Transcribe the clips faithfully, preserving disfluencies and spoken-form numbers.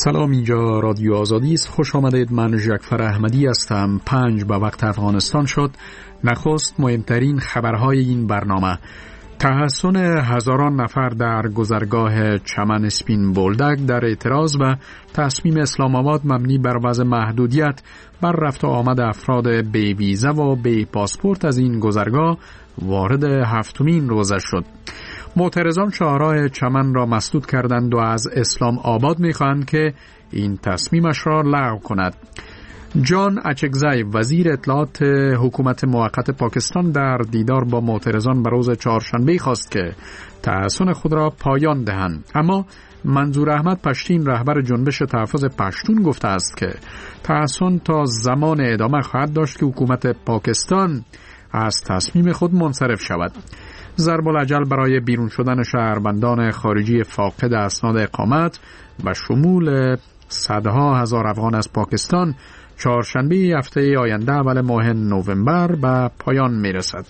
سلام، اینجا رادیو آزادی است. خوش آمدید. من ژکفر احمدی هستم. پنج به وقت افغانستان شد. نخست مهمترین خبرهای این برنامه: تحصن هزاران نفر در گذرگاه چمن اسپین بولدک در اعتراض و تصمیم اسلام آباد مبنی بر وضع محدودیت بر رفت و آمد افراد بی ویزا و بی پاسپورت از این گذرگاه وارد هفتمین روزه شد. معترضان شاهراه چمن را مسدود کردند و از اسلام آباد می‌خواهند که این تصمیمش را لغو کند. جان اچکزای وزیر اطلاعات حکومت موقت پاکستان در دیدار با معترضان به روز چهارشنبه خواست که تحصن خود را پایان دهند، اما منظور احمد پشتین رهبر جنبش تحفظ پشتون گفته است که تحصن تا زمان ادامه خواهد داشت که حکومت پاکستان از تصمیم خود منصرف شود. ضرب الاجل برای بیرون شدن شهروندان خارجی فاقد اسناد اقامت و شمول صدها هزار افغان از پاکستان چهارشنبه هفته آینده اول ماه نوامبر به پایان میرسد.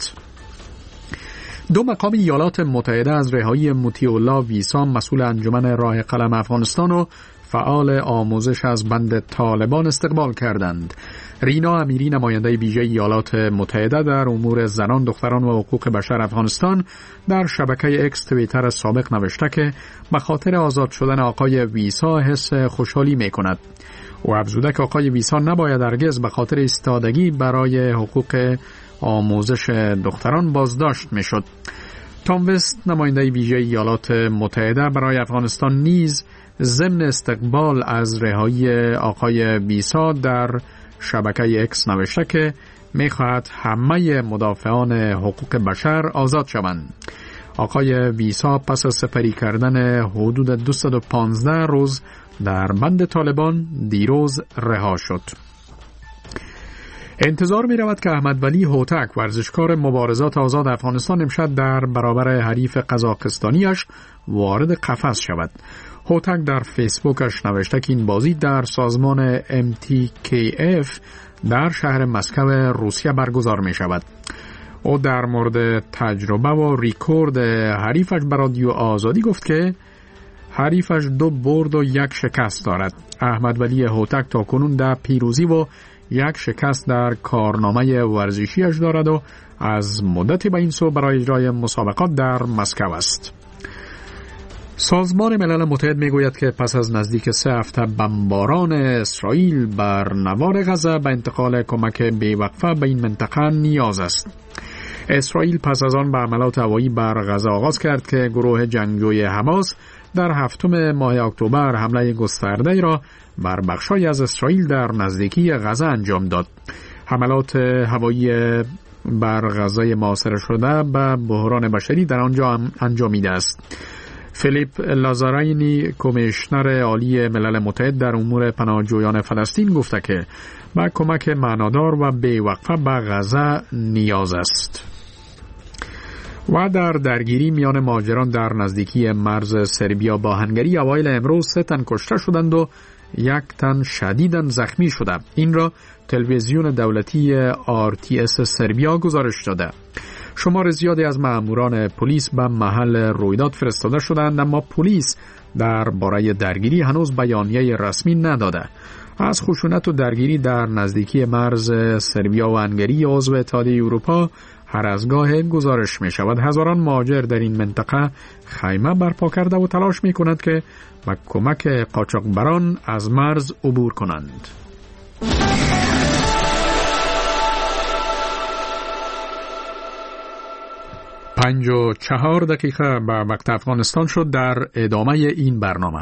دو مقام ایالات متحده از رهایی مطیع الله ویسا، مسئول انجمن راه قلم افغانستان و فعال آموزش از بند طالبان استقبال کردند. رینا امیری، نماینده ویژه ایالات متحده در امور زنان، دختران و حقوق بشر افغانستان، در شبکه اکس توییتر سابق نوشته که به خاطر آزاد شدن آقای ویسا حس خوشحالی می کند. او افزوده که آقای ویسا نباید هرگز به خاطر ایستادگی برای حقوق آموزش دختران بازداشت می شد. تام وست، نماینده ویژه ایالات متحده برای افغانستان، نیز ضمن استقبال از رهایی آقای ویسا در شبکه اکس نوشته که می‌خواهد همه مدافعان حقوق بشر آزاد شوند. آقای ویسا پس از سپری کردن حدود دویست و پانزده روز در بند طالبان دیروز رها شد. انتظار می رود که احمد ولی هوتک، ورزشکار مبارزات آزاد افغانستان، امشب در برابر حریف قزاقستانیش وارد قفس شود. هوتک در فیسبوکش نوشته که این بازی در سازمان ام تی کی اف در شهر مسکو روسیه برگزار می شود. او در مورد تجربه و ریکورد حریفش به رادیو آزادی گفت که حریفش دو برد و یک شکست دارد. احمد ولی هوتک تا کنون در پیروزی و یک شکست در کارنامه ورزشیش دارد و از مدتی به این سو برای اجرای مسابقات در مسکو است. سازمان ملل متحد میگوید که پس از نزدیک سه هفته بمباران اسرائیل بر نوار غزه به انتقال کمک بیوقفه به این منطقه نیاز است. اسرائیل پس از آن به حملات هوایی بر غزه آغاز کرد که گروه جنگجوی حماس در هفتم ماه اکتبر حمله گسترده را بر بخشای از اسرائیل در نزدیکی غزه انجام داد. حملات هوایی بر غزه محاصره شده به بحران بشری در آنجا انجامیده است. فیلیپ لازارینی، کمیشنر عالی ملل متحد در امور پناهجویان فلسطین، گفته که با کمک معنادار و بی‌وقفه به غزه نیاز است. و در درگیری میان مهاجران در نزدیکی مرز سربیا با هنگری اوایل امروز سه تن کشته شدند و یک تن شدیداً زخمی شده. این را تلویزیون دولتی آر تی اس سربیا گزارش داده. شمار زیادی از ماموران پلیس به محل رویداد فرستاده شدند، اما پلیس درباره درگیری هنوز بیانیه رسمی نداده. از خشونت و درگیری در نزدیکی مرز سربیا و هنگری عضو اتحادیه اروپا هر از گاه گزارش می شود. هزاران مهاجر در این منطقه خیمه برپا کرده و تلاش می کند که با کمک قاچاقبران از مرز عبور کنند. پنج و چهار دقیقه به وقت افغانستان شد. در ادامه این برنامه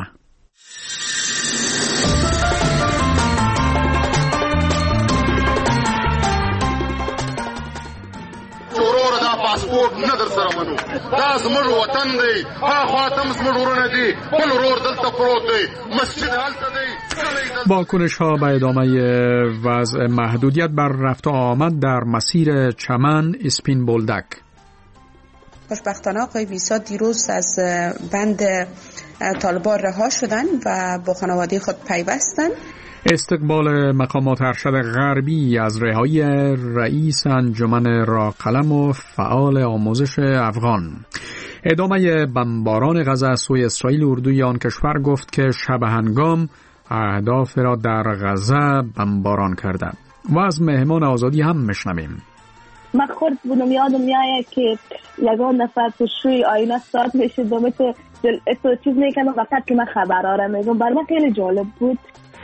پاسپورت نه در سره منو، دا زموږ وطن دی، هاخوا هم زموږ ورونه دي، بل ورور دلته پروت دی، مسجد هلته دی. واکنش ها به ادامه وضع محدودیت بر رفت و آمد در مسیر چمن اسپین بولدک. خوشبختانه آقای ویسا دیروز از بند طالبان رها شدن و با خانواده خود پیوستن. استقبال مقامات ارشد غربی از رهایی رئیس انجمن راه قلم و فعال آموزش افغان. ادامه بمباران غزه از سوی اسرائیل، اردوی آن کشور گفت که شب هنگام اهداف را در غزه بمباران کرده. و از مهمان آزادی هم میشنویم. من خود بودم یادم میاد که یگان نفر تو شوی آینه ساعت میشه دومه تو تو چیز میکنم وقت که من خبرها را میگم. برای من خیلی جالب بود.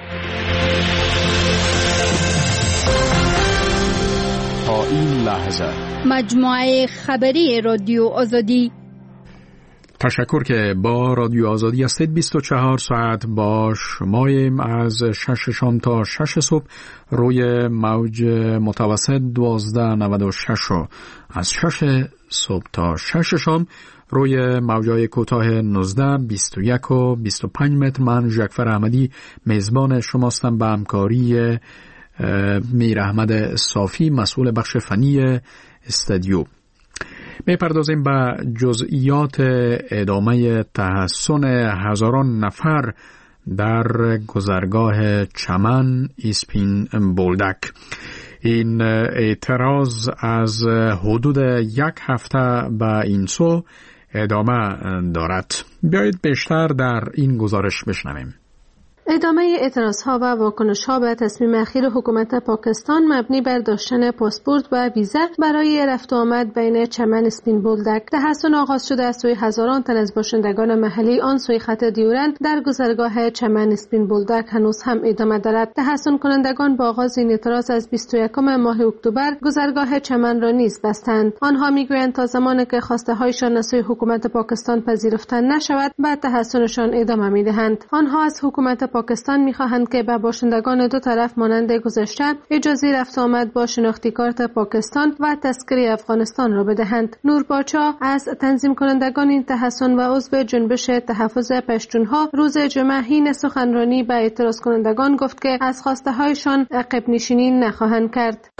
تا این لحظه مجموعه خبری رادیو آزادی. تشکر که با رادیو آزادی هستید. بیست و چهار ساعت با شماییم از شش شام تا شش صبح روی موج متوسط دوازده نود و شش و از شش صبح تا شش شام روی موجای کوتاه نوزده، بیست و یک و بیست و پنج متر. من ژکفر احمدی میزبان شماستم به همکاری میر احمد صافی مسئول بخش فنی استودیو. میپردازیم به جزئیات ادامه تحصن هزاران نفر در گذرگاه چمن اسپین بولدک. این اعتراض از حدود یک هفته به این سو ادامه دارد. بیایید بیشتر در این گزارش بشنویم. ادامه اعتراض‌ها و واکنش‌ها به تصمیم اخیر حکومت پاکستان مبنی بر داشتن پاسپورت و ویزا برای رفت و آمد بین چمن اسپین بولدک تحصن آغاز شده از سوی هزاران تن از باشندگان محلی آن سوی خط دیورند در گذرگاه چمن اسپین بولدک هنوز هم ادامه دارد. تحصن کنندگان با آغاز این اعتراض از بیست و یکم ماه اکتبر گذرگاه چمن را نیز بستند. آنها میگویند تا زمانی که خواسته هایشان از سوی حکومت پاکستان پذیرفته نشود بعد تحصنشان ادامه میدهند. آنها از حکومت پاکستان می‌خواهند که به باشندگان دو طرف مانند گذشته اجازه رفت آمد با شناختی کارت پاکستان و تذکره افغانستان را بدهند. نور باچا از تنظیم کنندگان این تحصن و عضو جنبش تحفظ پشتونها روز جمعه حین سخنرانی به اعتراض کنندگان گفت که از خواسته هایشان عقب نشینی نخواهند کرد.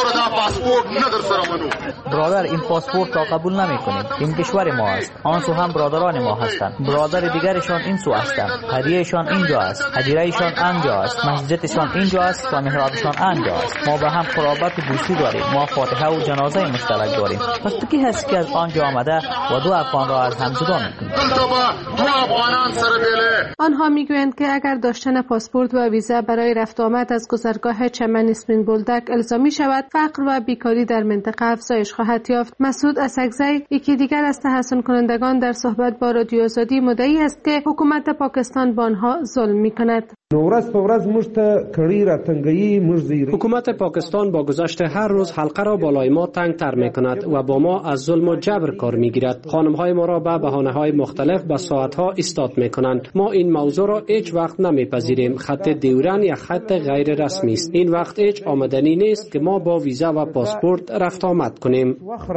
برادر این پاسپورت را قبول نمی‌کنیم. این کشور ما است. آن سو هم برادران ما هستند. برادر دیگرشان این سو هستند. هدیهشان اینجا است. هدیرهشان آنجا است. مسجدشان اینجا است و محرابشان آنجا است. ما به هم قرابت دوستی داریم. ما فاتحه و جنازه مشترک داریم. پس تو کی هست که از آنجا آمده و دو افغان را از هم جدا می‌کنی؟ آنها میگویند که اگر داشتن پاسپورت و ویزا برای رفت و آمد از گذرگاه چمن اسپین بولدک الزامی شود، فقر و بیکاری در منطقه افزایش خواهد یافت. مسعود اسکزی، یکی دیگر از تحصن کنندگان، در صحبت با رادیو آزادی مدعی است که حکومت پاکستان با آنها ظلم می‌کند. حکومت پاکستان با گذشت هر روز حلقه را بالای ما تنگ تر می کند و با ما از ظلم و جبر کار می گیرد. خانم های ما را به بهانه های مختلف به ساعت ها ایستاد می کنند. ما این موضوع را هیچ وقت نمی پذیریم. خط دیورن یا خط غیر رسمی است. این وقت هیچ آمدنی نیست که ما با ویزا و پاسپورت رفت آمد کنیم.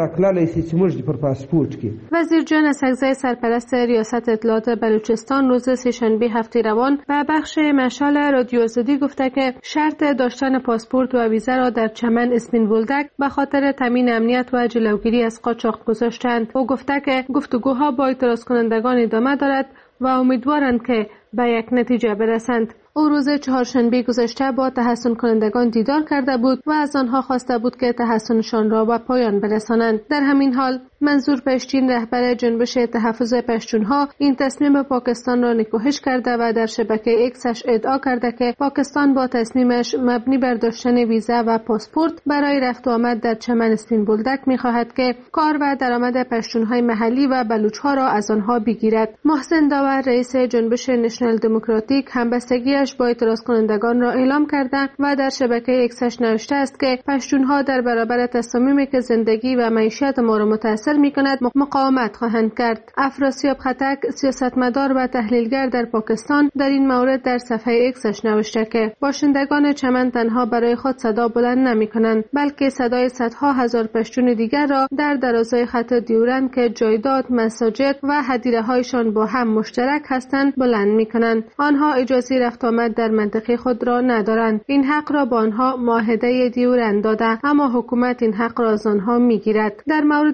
وزیر جان اسکزی، سرپرست ریاست اطلاعات بلوچستان، روز سه‌شنبه هفته روان به بخش مشال رادیو آزادی گفته که شرط داشتن پاسپورت و ویزا را در چمن اسپین بولدک به خاطر تامین امنیت و جلوگیری از قاچاق گذاشتند. او گفته که گفتگوها با اعتراض کنندگان ادامه دارد و امیدوارند که به یک نتیجه برسند. او روز چهارشنبه گذشته با تحصن کنندگان دیدار کرده بود و از آنها خواسته بود که تحصنشان را به پایان برسانند. در همین حال منظور پشتین، رهبر جنبش تحفظ پشتونها، این تصمیم پاکستان را نکوهش کرده و در شبکه اکسش ادعا کرده که پاکستان با تصمیمش مبنی بر داشتن ویزا و پاسپورت برای رفت و آمد در چمن اسپین بولدک می‌خواهد که کار و درآمد پشتونهای محلی و بلوچ‌ها را از آنها بگیرد. محسن داور، رئیس جنبش نشنال دموکراتیک، همبستگی با اعتراض کنندگان را اعلام کرده و در شبکه اکسش نوشته است که پشتونها در برابر تصامیمی که زندگی و معیشت ما را متاثر می‌کند مقاومت خواهند کرد. افراسیاب خطک، سیاستمدار و تحلیلگر در پاکستان، در این مورد در صفحه اکسش نوشته که باشندگان چمن تنها برای خود صدا بلند نمی‌کنند، بلکه صدای صدها هزار پشتون دیگر را در درازای خط دیورند که جایداد، مساجد و هدیره‌هایشان با هم مشترک هستند بلند می‌کنند. آنها اجازه رفت آمد در منطقه خود را ندارند. این حق را با آنها معاهده دیورند داده، اما حکومت این حق را از آنها میگیرد. در مورد این اقدام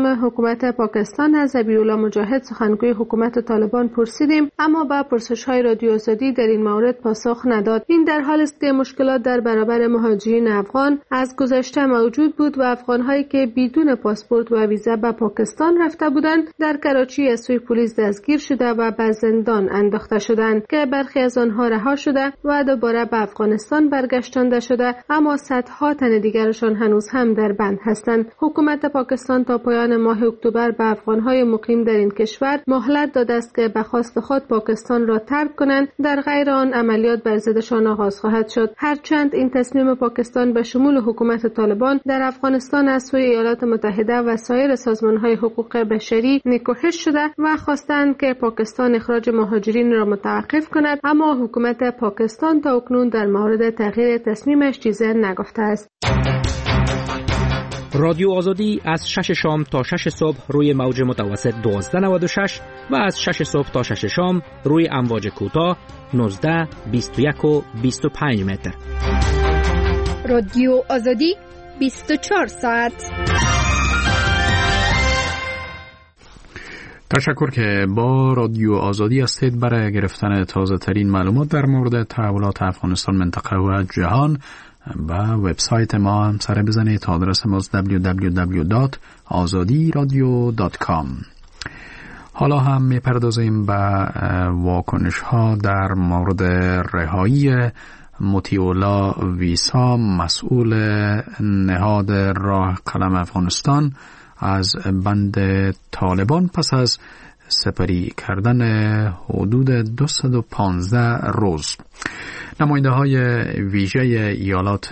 نظام حکومت پاکستان از ذبیح‌الله مجاهد سخنگوی حکومت طالبان پرسیدیم، اما به پرسش‌های رادیو آزادی در این مورد پاسخ نداد. این در حالی است که مشکلات در برابر مهاجرین افغان از گذشته موجود بود و افغان‌هایی که بدون پاسپورت و ویزا به پاکستان رفته بودند در کراچی از سوی پلیس دستگیر شده و به زندان انداخته شدند که برخی از آنها رها شده و دوباره به افغانستان برگشتانده شده، اما صدها تن دیگرشان هنوز هم در بند هستند. حکومت پاکستان تا پایان ماه اکتبر به افغان‌های مقیم در این کشور مهلت داده است که به خواست خود پاکستان را ترک کنند، در غیر آن عملیات بر ضدشان آغاز خواهد شد. هرچند این تصمیم پاکستان به شمول حکومت طالبان در افغانستان از سوی ایالات متحده و سایر سازمان‌های حقوق بشری نکوهش شده و خواستند که پاکستان اخراج مهاجرین را متوقف کند، اما حکومت پاکستان تا اکنون در مورد تغییر تصمیمش چیزی نگفته است. رادیو آزادی از شش شام تا شش صبح روی موج متوسط دوازده نود و شش و از شش صبح تا شش شام روی امواج کوتاه نوزده، بیست و یک و بیست و پنج متر. رادیو آزادی بیست و چهار ساعت. تشکر که با رادیو آزادی هستید. برای گرفتن تازه ترین معلومات در مورد تحولات افغانستان، منطقه و جهان به وبسایت ما هم سر بزنید. آدرس ما دبلیو دبلیو دبلیو دات آزادی رادیو دات کام. حالا هم میپردازیم به واکنش ها در مورد رهایی مطیع‌الله ویسا، مسئول نهاد راه قلم افغانستان، از بند طالبان پس از سپری کردن حدود دویست و پانزده روز. نماینده های ویژه ایالات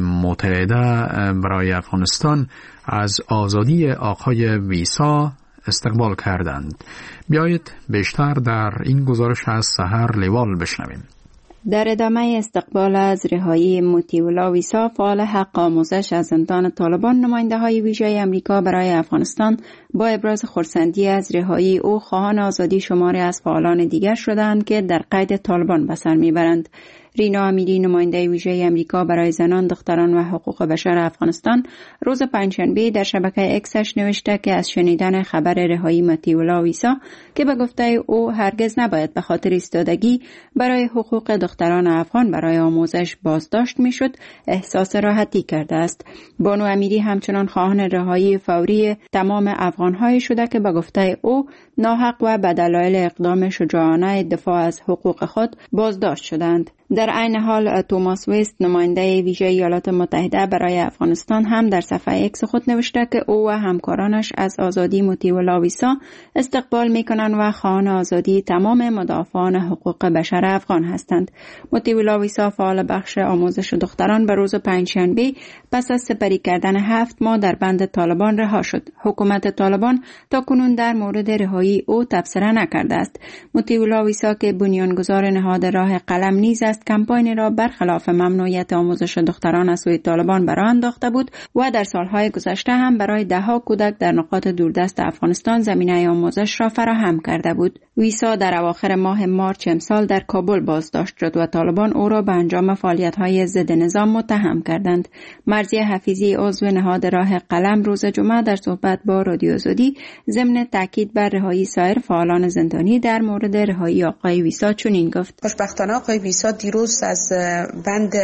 متحده برای افغانستان از آزادی آقای ویسا استقبال کردند. بیایید بیشتر در این گزارش از سحر لیوال بشنویم. در ادامه استقبال از رهایی مطیع‌الله ویسا، فعال حق آموزش از زندان طالبان، نماینده های ویژه امریکا برای افغانستان با ابراز خرسندی از رهایی او خواهان آزادی شماری از فعالان دیگر شدند که در قید طالبان به سر میبرند. رینا امیری، نماینده ویژه امریکا برای زنان، دختران و حقوق بشر افغانستان، روز پنجشنبه در شبکه اکسش نوشته که از شنیدن خبر رهایی مطیع‌الله ویسا که به گفته او هرگز نباید به خاطر ایستادگی برای حقوق دختران افغان برای آموزش بازداشت میشد، احساس راحتی کرده است. بانو امیری همچنان خواهان رهایی فوری تمام افغان‌های شده که به گفته او ناحق و به دلایل اقدام شجاعانه دفاع از حقوق خود بازداشت شدند. در عین حال توماس ویست، نماینده ویژه ایالات متحده برای افغانستان، هم در صفحه اکس خود نوشته که او و همکارانش از آزادی مطیع‌الله ویسا استقبال میکنند و خواهان آزادی تمام مدافعان حقوق بشر افغان هستند. مطیع‌الله ویسا، فعال بخش آموزش دختران، به روز پنجشنبه پس از سپری کردن هفت ماه در بند طالبان رها شد. حکومت طالبان تا کنون در مورد رهایی او تبصره نکرده است. مطیع‌الله ویسا که بنیانگذار نهاد راه قلم نیز است، کمپاین را برخلاف ممنوعیت آموزش دختران از سوی طالبان برآ انداخته بود و در سالهای گذشته هم برای دهها کودک در نقاط دوردست افغانستان زمینه آموزش را فراهم کرده بود. ویسا در اواخر ماه مارچ امسال در کابل بازداشت شد و طالبان او را به انجام فعالیت‌های ضد نظام متهم کردند. مرضیه حفیظی، عضو نهاد راه قلم، روز جمعه در صحبت با رادیو آزادی ضمن تاکید بر رهایی سایر فعالان زندانی در مورد رهایی آقای ویسا چنین گفت: خوشبختانه آقای ویسا دیروز از بند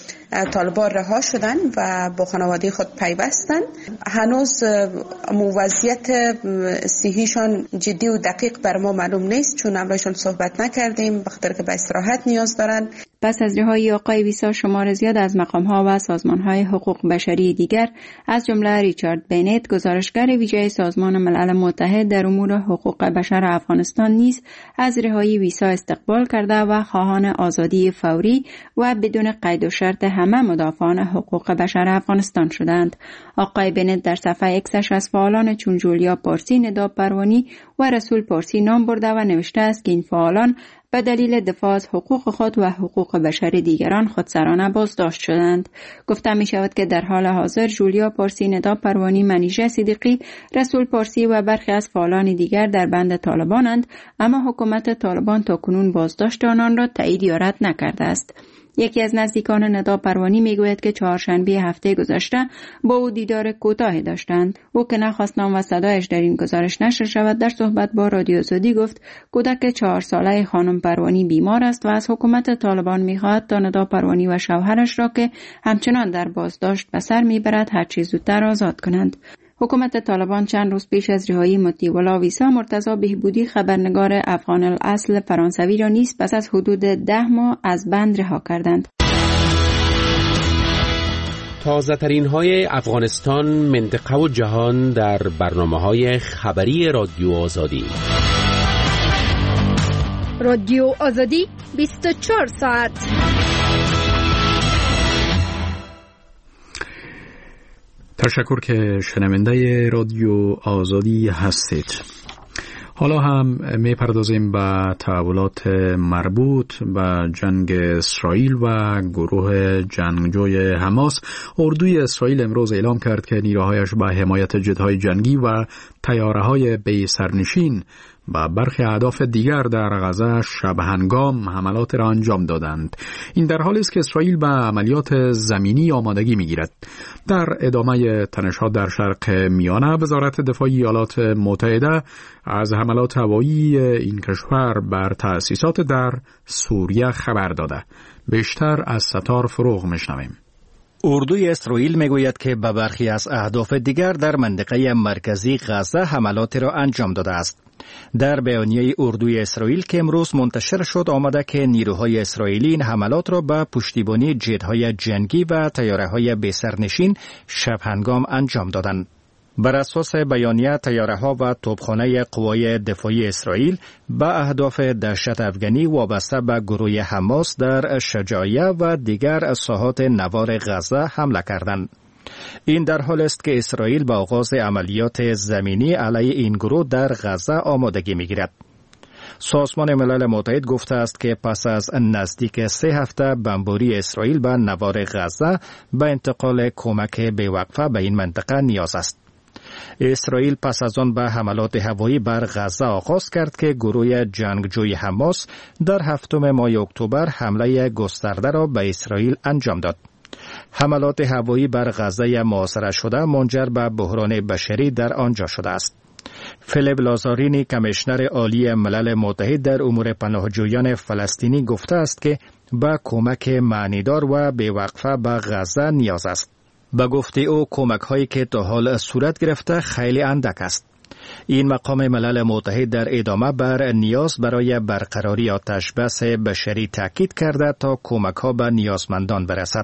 طالبان رها شدن و با خانواده خود پیوستن. هنوز وضعیت صحیشان جدی و دقیق بر ما معلوم نیست، چون امروزشان صحبت نکردیم بخاطر که به استراحت نیاز دارن. پس از رهایی آقای ویسا، شمار زیاد از مقام‌ها و سازمان‌های حقوق بشری دیگر از جمله ریچارد بینت، گزارشگر ویژه سازمان ملل متحد در امور حقوق بشر افغانستان، نیز از رهایی ویسا استقبال کرده و خواهان آزادی فوری و بدون قید و شرط همه مدافعان حقوق بشر افغانستان شدند. آقای بینت در صفحه اکسش از فعالان چون جولیا پارسی، ندا پروانی و رسول پارسی نام برده و نوشته است که این فعالان به دلیل دفاع از حقوق خود و حقوق بشر دیگران خودسرانه بازداشت شدند. گفته می شود که در حال حاضر جولیا پارسی، ندا پروانی، منیژه صدیقی، رسول پارسی و برخی از فعالان دیگر در بند طالبانند، اما حکومت طالبان تا کنون بازداشت آنان را تایید یا رد نکرده است. یکی از نزدیکان ندا پروانی میگوید که چهارشنبه هفته گذشته با او دیدار کوتاهی داشتند. او که نخواست نام و صدایش در این گزارش نشر شود، در صحبت با رادیو آزادی گفت کودک چهار ساله خانم پروانی بیمار است و از حکومت طالبان میخواهد تا ندا پروانی و شوهرش را که همچنان در بازداشت به سر میبرد هر چه زودتر آزاد کنند. حکومت طالبان چند روز پیش از رهایی مطیع ویسا مرتضی بهبودی خبرنگار افغان الاصل فرانسوی را نیز پس از حدود ده ماه از بند رها کردند. تازه ترین های افغانستان، منطقه و جهان در برنامه های خبری رادیو آزادی. رادیو آزادی بیست و چهار ساعت. تشکر که شنونده رادیو آزادی هستید. حالا هم می پردازیم به تحولات مربوط به جنگ اسرائیل و گروه جنگجوی حماس. اردوی اسرائیل امروز اعلام کرد که نیروهایش به حمایت جت‌های جنگی و طیاره‌های بی سرنشین و برخی اهداف دیگر در غزه شب هنگام حملات را انجام دادند. این در حالی است که اسرائیل به عملیات زمینی آمادگی می‌گیرد. در ادامه تنش‌ها در شرق میانه، وزارت دفاع ایالات متحده از حملات هوایی این کشور بر تأسیسات در سوریه خبر داده. بیشتر از ستار فروغ می‌شنویم. اردوی اسرائیل میگوید که به برخی از اهداف دیگر در منطقه مرکزی غزه حملات را انجام داده است. در بیانیه اردوی اسرائیل که امروز منتشر شد آمده که نیروهای اسرائیلی این حملات را به پشتیبانی جت‌های جنگی و طیاره‌های بی‌سرنشین شب هنگام انجام دادند. بر اساس بیانیه، طیاره‌ها و توپخانه قوای دفاعی اسرائیل به اهداف دهشت افغانی وابسته به گروه حماس در شجاعیه و دیگر ساحات نوار غزه حمله کردند. این در حال است که اسرائیل با آغاز عملیات زمینی علیه این گروه در غزه آمادگی می‌گیرد. سازمان ملل متحد گفته است که پس از نزدیک سه هفته بمباری اسرائیل به نوار غزه به انتقال کمک بی‌وقفه به این منطقه نیاز است. اسرائیل پس از آن به حملات هوایی بر غزه آغاز کرد که گروه جنگجوی حماس در هفتم ماه اکتبر حمله گسترده را به اسرائیل انجام داد. حملات هوایی بر غزه محاصره شده منجر به بحران بشری در آنجا شده است. فیلیپ لازارینی، کمیشنر عالی ملل متحد در امور پناهجویان فلسطینی گفته است که به کمک معنیدار و بی‌وقفه به غزه نیاز است. به گفته او کمک هایی که تا حال صورت گرفته خیلی اندک است. این مقام ملل متحد در ادامه بر نیاز برای برقراری آتش بس بشری تاکید کرده تا کمک ها به نیازمندان برسد.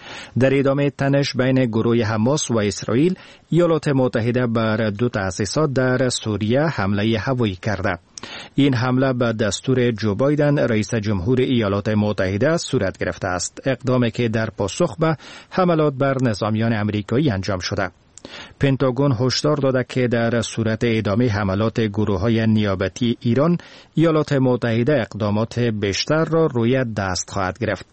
در ادامه تنش بین گروه حماس و اسرائیل، ایالات متحده بر دو تأسیسات در سوریه حمله هوایی کرده. این حمله به دستور جو بایدن رئیس جمهور ایالات متحده صورت گرفته است، اقدامی که در پاسخ به حملات بر نظامیان آمریکایی انجام شده. پنتاگون هشدار داده که در صورت ادامه حملات گروه‌های نیابتی ایران، ایالات متحده اقدامات بیشتر را روی دست خواهد گرفت.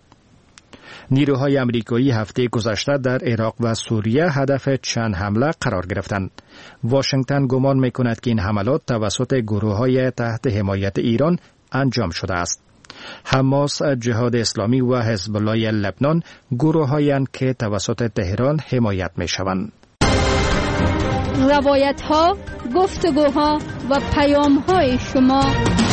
نیروهای آمریکایی هفته گذشته در عراق و سوریه هدف چند حمله قرار گرفتند. واشنگتن گمان می‌کند که این حملات توسط گروه‌های تحت حمایت ایران انجام شده است. حماس، جهاد اسلامی و حزب الله لبنان گروه‌هایند که توسط تهران حمایت می‌شوند. روایت‌ها، گفتگوها و پیام‌های شما.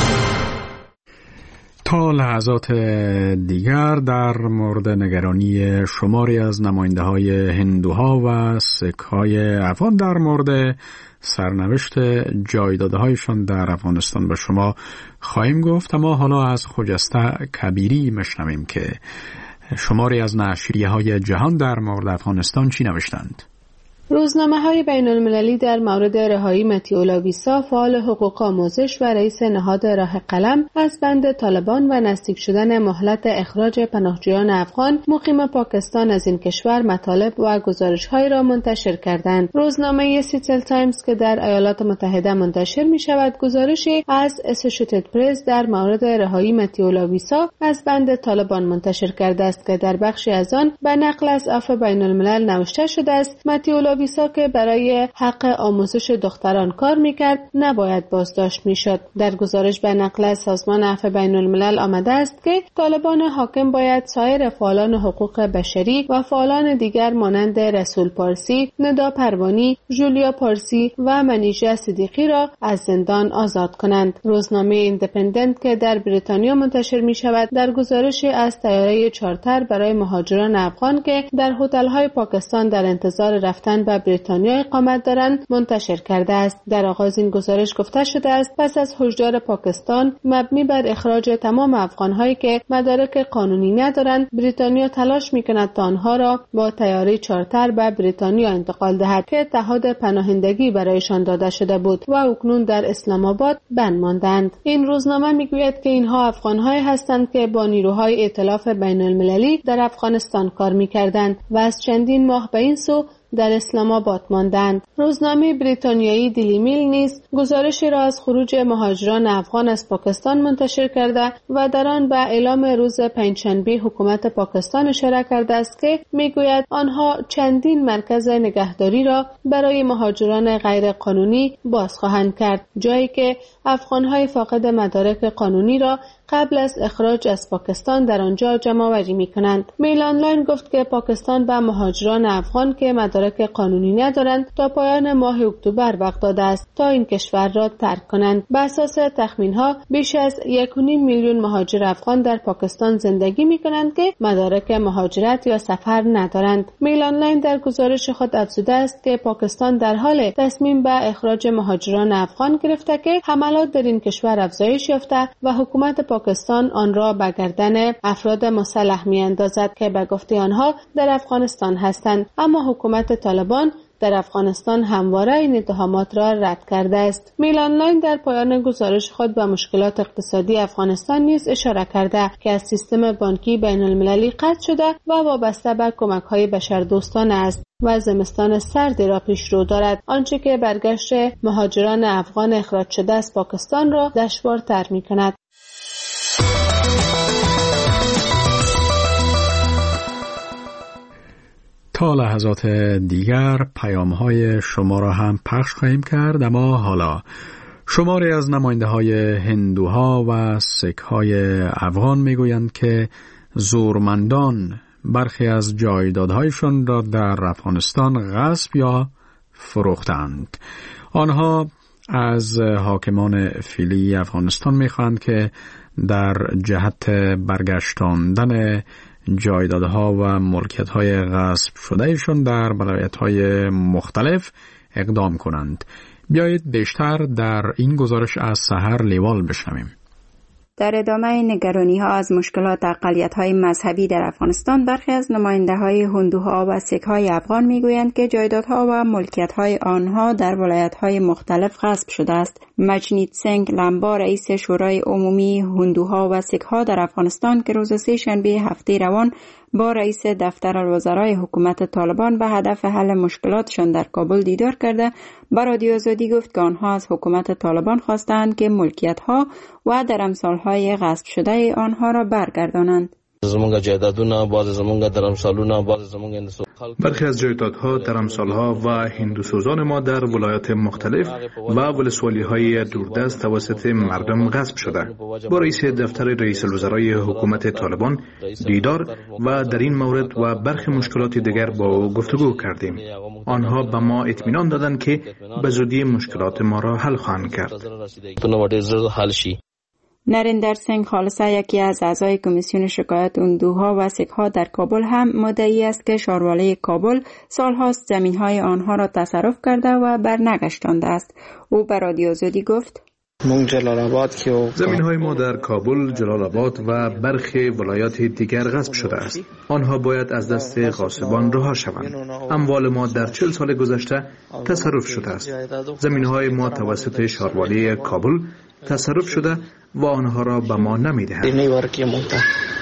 تا لحظات دیگر در مورد نگرانی شماری از نماینده های هندوها و سیک های افغان در مورد سرنوشت جایداده هایشان در افغانستان به شما خواهیم گفت. اما حالا از خجسته کبیری مشنویم که شماری از نشریه های جهان در مورد افغانستان چی نوشتند. روزنامه‌های بین‌المللی در مورد رهایی مطیع ویسا، فعال حقوق آموزش و رئیس نهاد راه قلم، از بند طالبان و نزدیک شدن مهلت اخراج پناهجویان افغان مقیم پاکستان از این کشور مطالب و گزارش‌هایی را منتشر کردند. روزنامه سیتل تایمز که در ایالات متحده منتشر می‌شود، گزارشی از اسوسییتد پرس در مورد رهایی مطیع ویسا از بند طالبان منتشر کرده است که در بخشی از آن به نقل از عفو بین‌الملل نوشته شده است: مطیع ویسا که برای حق آموزش دختران کار میکرد نباید بازداشت میشد. در گزارش به نقل از سازمان عفو بین الملل آمده است که طالبان حاکم باید سایر فعالان حقوق بشری و فعالان دیگر مانند رسول پارسی، ندا پروانی، جولیا پارسی و منیژه صدیقی را از زندان آزاد کنند. روزنامه ایندیپندنت که در بریتانیا منتشر می شود در گزارشی از طیاره چارتر برای مهاجران افغان که در هتل‌های پاکستان در انتظار رفتن به بریتانیا اقامت دارند منتشر کرده است. در آغاز این گزارش گفته شده است پس از هشدار پاکستان مبنی بر اخراج تمام افغان‌هایی که مدارک قانونی ندارند، بریتانیا تلاش می‌کند تا آنها را با طیاره چارتر به بریتانیا انتقال دهد که اتحاد پناهندگی برایشان داده شده بود و اکنون در اسلام آباد بند ماندند. این روزنامه میگوید که اینها افغان‌هایی هستند که با نیروهای ائتلاف بین المللی در افغانستان کار می‌کردند و از چندین ماه به این سو در اسلام آباد ماندند. روزنامه بریتانیایی دیلی میل نیز گزارشی را از خروج مهاجران افغان از پاکستان منتشر کرده و در آن به اعلام روز پنجشنبه حکومت پاکستان اشاره کرده است که میگوید آنها چندین مرکز نگهداری را برای مهاجران غیر قانونی باز خواهند کرد، جایی که افغان‌های فاقد مدارک قانونی را قبل از اخراج از پاکستان در آنجا جمع آوری می‌کنند. میل آنلاین گفت که پاکستان به مهاجران افغان که مدارک قانونی ندارند تا پایان ماه اکتبر وقت داده است تا این کشور را ترک کنند. بر اساس تخمین‌ها بیش از یک و نیم میلیون مهاجر افغان در پاکستان زندگی می‌کنند که مدارک مهاجرت یا سفر ندارند. میل آنلاین در گزارش خود افزوده است که پاکستان در حال تصمیم به اخراج مهاجران افغان گرفته که حملات در این کشور افزایش یافته و حکومت پاکستان آن را به گردن افراد مسلح می‌اندازد که به گفته آنها در افغانستان هستند، اما حکومت طالبان در افغانستان همواره این اتهامات را رد کرده است. میل آنلاین در پایان گزارش خود به مشکلات اقتصادی افغانستان نیز اشاره کرده که از سیستم بانکی بین المللی قطع شده و وابسته به کمک‌های بشردوستانه است و زمستان سردی را پیش رو دارد، آنچه که برگشت مهاجران افغان اخراج شده از پاکستان را دشوارتر می‌کند. تا لحظات دیگر پیام‌های شما را هم پخش خواهیم کرد، اما حالا شماری از نماینده‌های هندوها و سیک‌های افغان می‌گویند که زورمندان برخی از جایدادهایشان را در افغانستان غصب یا فروختند. آنها از حاکمان فعلی افغانستان می‌خواهند که در جهت برگشتاندن جایدادها و ملکیت‌های غصب شدهشان در ولایت‌های مختلف اقدام کنند. بیایید بیشتر در این گزارش از سحر لیوال بشنویم. در ادامه نگرانی‌ها از مشکلات اقلیت‌های مذهبی در افغانستان، برخی از نماینده‌های هندوها و سیک‌های افغان می‌گویند که جایدادها و ملکیت‌های آنها در ولایت‌های مختلف غصب شده است. مجنید سنگ لمبا، رئیس شورای عمومی هندوها و سیک‌ها در افغانستان که روز سه شنبه هفته روان با رئیس دفتر الوزرای حکومت طالبان به هدف حل مشکلاتشان در کابل دیدار کرده، به رادیو آزادی گفت که آنها از حکومت طالبان خواستند که ملکیت‌ها و درمسال‌های غصب شده آنها را برگردانند. برخی از جایدادها، درمسال‌ها و هندوسوزان ما در ولایات مختلف و ولسوالی‌های دوردست توسط مردم غصب شده. با رئیس دفتر رئیس الوزرای حکومت طالبان دیدار و در این مورد و برخی مشکلات دیگر با او گفتگو کردیم. آنها به ما اطمینان دادند که به زودی مشکلات ما را حل خواهند کرد. نریندر سنگ خالصه، یکی از اعضای کمیسیون شکایت هندوها و سیک‌ها در کابل، هم مدعی است که شارواله کابل سالهاست زمین‌های آنها را تصرف کرده و برنگشتانده است. او به رادیو آزادی گفت: زمین‌های ما در کابل، جلال آباد و برخی ولایات دیگر غصب شده است. آنها باید از دست غاصبان رها شوند. اموال ما در چهل سال گذشته تصرف شده است. زمین‌های ما توسط شارواله کابل تصرف شده و آنها را به ما نمی‌دهند.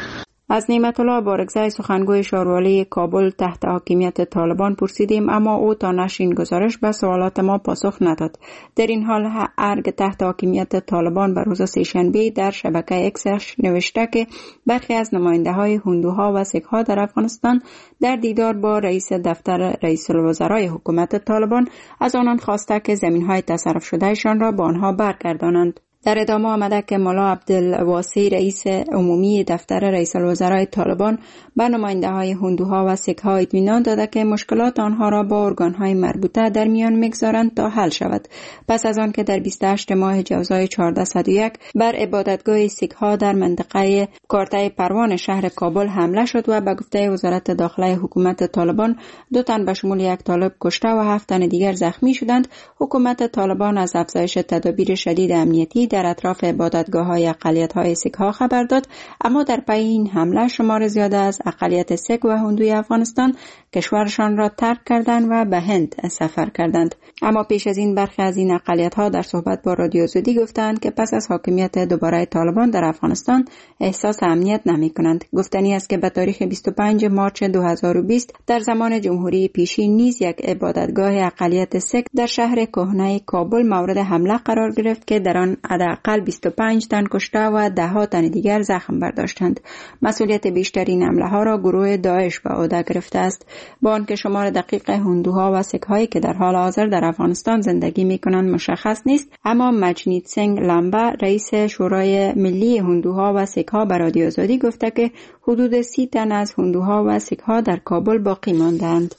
از نعمت الله بارگزای سخنگوی شاروالی کابل تحت حاکمیت طالبان پرسیدیم، اما او تا نشر این گزارش به سوالات ما پاسخ نداد. در این حال ارگ تحت حاکمیت طالبان بر روز سه‌شنبه در شبکه اکسش نوشته که برخی از نماینده های هندوها و سیک ها در افغانستان در دیدار با رئیس دفتر رئیس الوزرای حکومت طالبان از آنان خواسته که زمین های تصرف شدهشان را به آنها برگردانند. در ادامه آمده که ملا عبدالواسی رئیس عمومی دفتر رئیس الوزرای طالبان به نماینده های هندوها و سیک ها اطمینان داده که مشکلات آنها را با ارگان های مربوطه در میان میگذارند تا حل شود. پس از آن که در بیست و هشت ماه جوزای چهارده صد و یک بر عبادتگاه سیک ها در منطقه کارته پروان شهر کابل حمله شد و به گفته وزارت داخله حکومت طالبان دو تن به شمول یک طالب کشته و هفت تن دیگر زخمی شدند، حکومت طالبان از افزایش تدابیر شدید امنیتی در اطراف عبادتگاه‌های اقلیت‌های سیک ها خبر داد، اما در پی این حمله شمار زیاده از اقلیت سیک و هندوی افغانستان کشورشان را ترک کردند و به هند سفر کردند. اما پیش از این برخی از این اقلیت‌ها در صحبت با رادیو آزادی گفتند که پس از حاکمیت دوباره طالبان در افغانستان احساس امنیت نمی‌کنند. گفتنی است که به تاریخ بیست و پنجم مارس دو هزار و بیست در زمان جمهوری پیشین نیز یک عبادتگاه اقلیت سیک در شهر کهنه کابل مورد حمله قرار گرفت که در آن حداقل بیست و پنج تن کشته و ده ها تن دیگر زخم برداشتند. مسئولیت بیشتر این حمله ها را گروه داعش به عهده گرفته است. با آنکه شمار دقیق هندوها و سیک هایی که در حال حاضر در افغانستان زندگی می‌کنند مشخص نیست، اما مجنید سنگ لامبا رئیس شورای ملی هندوها و سیک ها به رادیو آزادی گفته که حدود سی تن از هندوها و سیک ها در کابل باقی ماندند.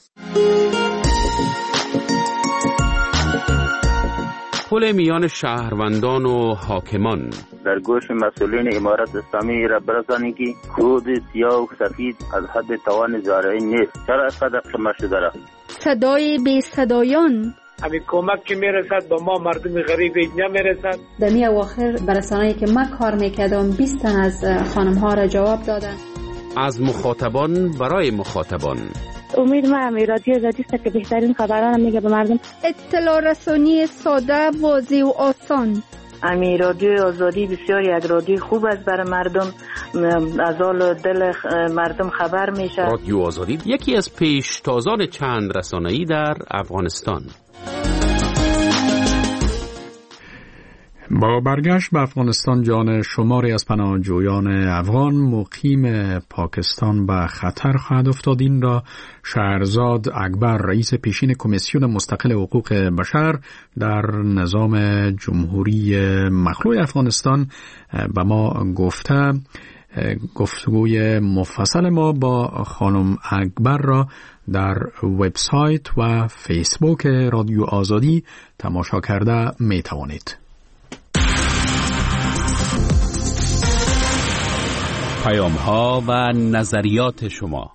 پل میان شهروندان و حاکمان در گوش مسئولین امارت اسلامی را برسانید که کود سیاه و سفید از حد توان زارعی نیست. چرا اینقدر کم شده است؟ صدای بی صدایان همین کمک که میرسد به ما مردم غریب نمیرسد. در می اواخر برسانه‌ای که ما کار میکردم بیست تن از خانم ها را جواب دادن. از مخاطبان برای مخاطبان. امید ما هم رادیو آزادی است که بهترین خبران میگه به مردم. اطلاع رسانی ساده، واضح و آسان. امی رادیو آزادی بسیار یک رادیو خوب است برای مردم، از حال دل مردم خبر میشه. رادیو آزادی یکی از پیشتازان چند رسانه‌ای در افغانستان. با برگشت به افغانستان جان شماری از پناهجویان افغان مقیم پاکستان به خطر خواهد افتاد. این را شهرزاد اکبر رئیس پیشین کمیسیون مستقل حقوق بشر در نظام جمهوری مخلوع افغانستان به ما گفته. گفتگوی مفصل ما با خانم اکبر را در وبسایت و فیسبوک رادیو آزادی تماشا کرده می توانید. پیام ها و نظریات شما.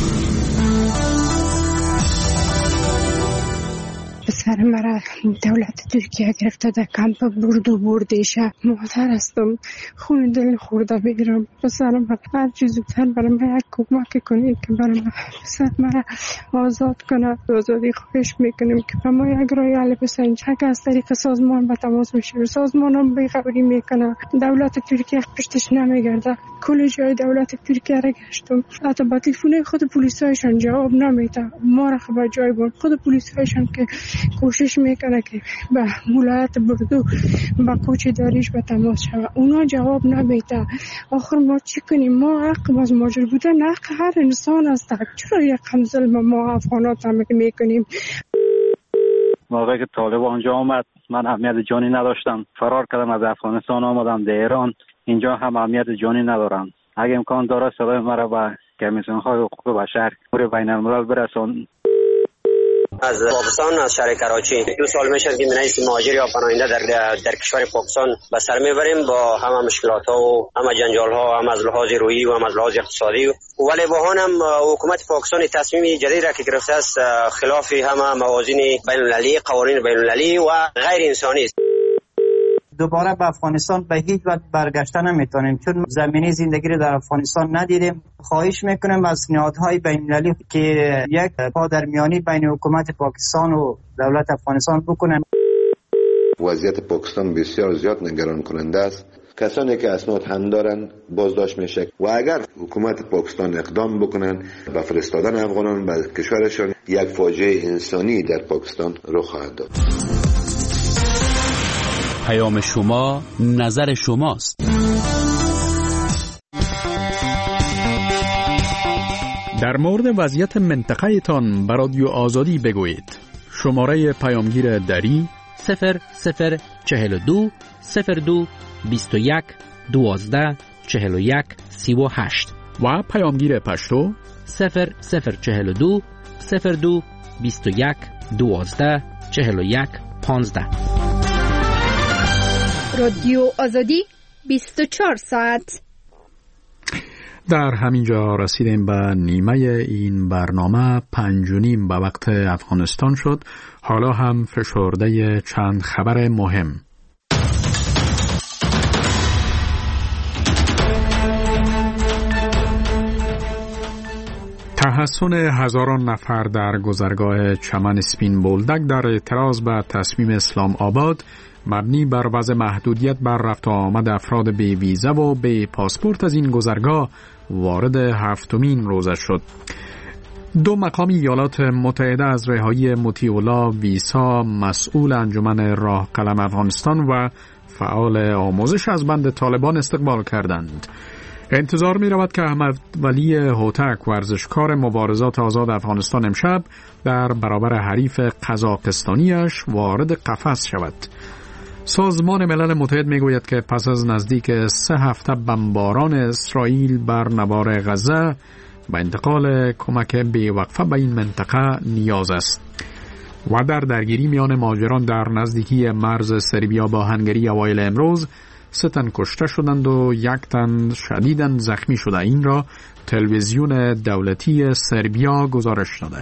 پسر مرا دولت ترکیه گرفته در کمپ برد و بردیشه. مادر هستم، خون دل خورده بگیرم. پسرم مرا هر چیز زودتر برای من یک کمک کنید که برای من پسر مرا آزاد کنه. آزادی خواهش میکنیم که به ما یک رای حل بسازید. چک از طریق سازمان به تماس میشیم، سازمان هم بیخبری میکنه، دولت ترکیه پشتش نمیگرده. کل جای دولت ترکیه را گشتم، حتی با تلفن خود پلیسایشان جواب نمیده. ما را خبر جای بود خود پلیسایشان که کوشش میکنه که به ولایت بردو با کوچه داریش به تماس شود، اونا جواب نمیده. آخر ما چی کنیم؟ ما حق از ماجر بودن حق هر انسان است. چرا یک هم ظلم ما افغانات هم میکنیم؟ موقعی که طالب آنجا آمد من اهمیت جانی نداشتم، فرار کردم از افغانستان آمدم در ایران. اینجا هم اهمیت جانی ندارم. اگه امکان داره صدای مرا به کمیسیون های حقوق بشر پور بین الملل برسون. از پاکستان، از شهر کراچی دو سال میشه که منیس مهاجر یا پناهنده در در کشور پاکستان به سر میبریم با همه مشکلات ها و همه جنجال ها، هم از لحاظ روحی و هم از لحاظ اقتصادی. ولی با آن هم حکومت پاکستان تصمیم جدید را که گرفته است خلاف همه موازین بین المللی، قوانین بین المللی و غیر انسانی است. دوباره به افغانستان به هیچ وجه برگشتن نمیتونیم چون زمینه زندگی رو در افغانستان ندیدیم. خواهش میکنم از نهادهای بین المللی که یک پادرمیانی بین حکومت پاکستان و دولت افغانستان بکنن. وضعیت پاکستان بسیار زیاد نگران کننده است. کسانی که اسناد هم دارن بازداشت میشه و اگر حکومت پاکستان اقدام بکنن به فرستادن افغانان به کشورشان، یک فاجعه انسانی در پاکستان رخ خواهد داد. پیام شما، نظر شماست. در مورد وضعیت منطقه تان به رادیو آزادی بگویید. شماره پیامگیر دری صفر صفر چهل و دو صفر دو بیست و یک دوازده چهل و یک سی و هشت و پیامگیر پشتو صفر صفر چهل و دو صفر دو بیست و یک دوازده چهل و یک پانزده. رادیو آزادی بیست و چهار ساعت. در همینجا رسیدیم به نیمه این برنامه. پنج و نیم به وقت افغانستان شد. حالا هم فشرده چند خبر مهم. تحصن هزاران نفر در گذرگاه چمن اسپین بولدک در اعتراض به تصمیم اسلام آباد مبنی بر وضع محدودیت بر رفت و آمد افراد بی ویزا و بی پاسپورت از این گذرگاه وارد هفتمین روزه شد. دو مقام ایالات متحده از رهایی مطیع ویسا، مسئول انجمن راه قلم افغانستان و فعال آموزش از بند طالبان استقبال کردند. انتظار می رود که احمد ولی هوتک، ورزشکار مبارزات آزاد افغانستان، امشب در برابر حریف قزاقستانیش وارد قفس شود. سازمان ملل متحد می گوید که پس از نزدیک سه هفته بمباران اسرائیل بر نوار غزه به انتقال کمک بی‌وقفه به این منطقه نیاز است. و در درگیری میان مهاجران در نزدیکی مرز سربیا با هنگری اوایل امروز سه تن کشته شدند و یک تن شدیداً زخمی شده. این را تلویزیون دولتی سربیا گزارش داده.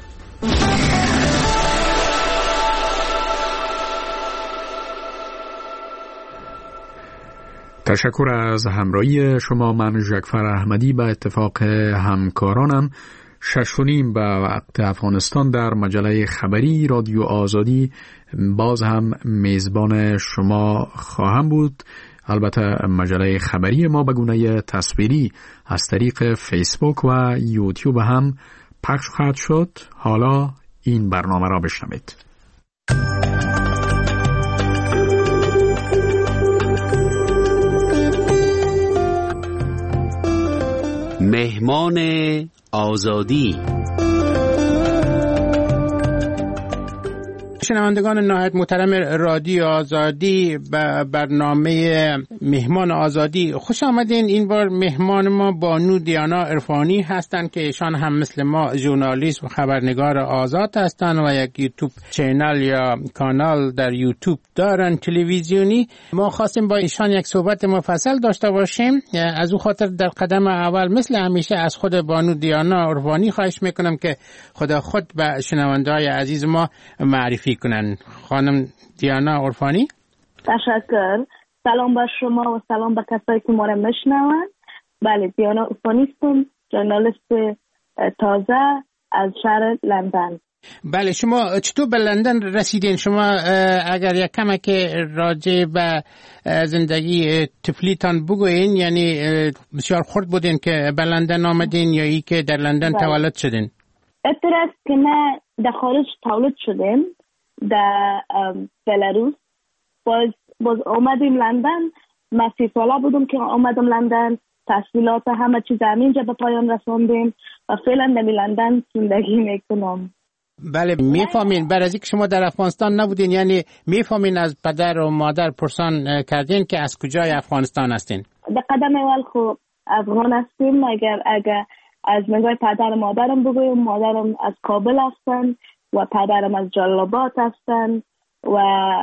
تشکر از همراهی شما. من ژکفر احمدی به اتفاق همکارانم شش و نیم به وقت افغانستان در مجله خبری رادیو آزادی باز هم میزبان شما خواهم بود. البته مجله خبری ما به گونه تصویری از طریق فیسبوک و یوتیوب هم پخش خواهد شد. حالا این برنامه را بشنوید. مهمان آزادی. شنوندگان نهایت محترم رادیو آزادی به برنامه مهمان آزادی خوش آمدین. این بار مهمان ما بانو دیانا عرفانی هستند که ایشان هم مثل ما ژورنالیست و خبرنگار آزاد هستند و یک یوتیوب چینل یا کانال در یوتیوب دارن تلویزیونی. ما خواستیم با ایشان یک صحبت مفصل داشته باشیم. از او خاطر در قدم اول مثل همیشه از خود بانو دیانا عرفانی خواهش میکنم که خدا خود به شنونده‌های عزیز ما معرفی کنن. خانم دیانا عرفانی. تشکر. سلام بر شما و سلام به کسایی که ما را میشنون. بله، دیانا عرفانی هستم، ژورنالیست تازه از شهر لندن. بله، شما چطور به لندن رسیدین؟ شما اگر یک کمک راجع به زندگی طفلیتان بگوین، یعنی بسیار خرد بودین که به لندن آمدین یا ای که در لندن بله. تولد شدین؟ اترس که ما در خارج تولد شدیم در بلاروس، باز باز آمدیم لندن. من سی ساله بودم که آمدم لندن، تحصیلات همه چیز همینجا به پایان رساندیم و فعلا در لندن زندگی میکنم. بله، میفهمین بعد از اینکه شما در افغانستان نبودین، یعنی میفهمین از پدر و مادر پرسان کردین که از کجای افغانستان هستین؟ در قدم اول خب افغان هستیم. اگر اگر از نگاه پدر مادرم بگویم، مادرم از کابل هستن و پدرم از جلال آباد هستن و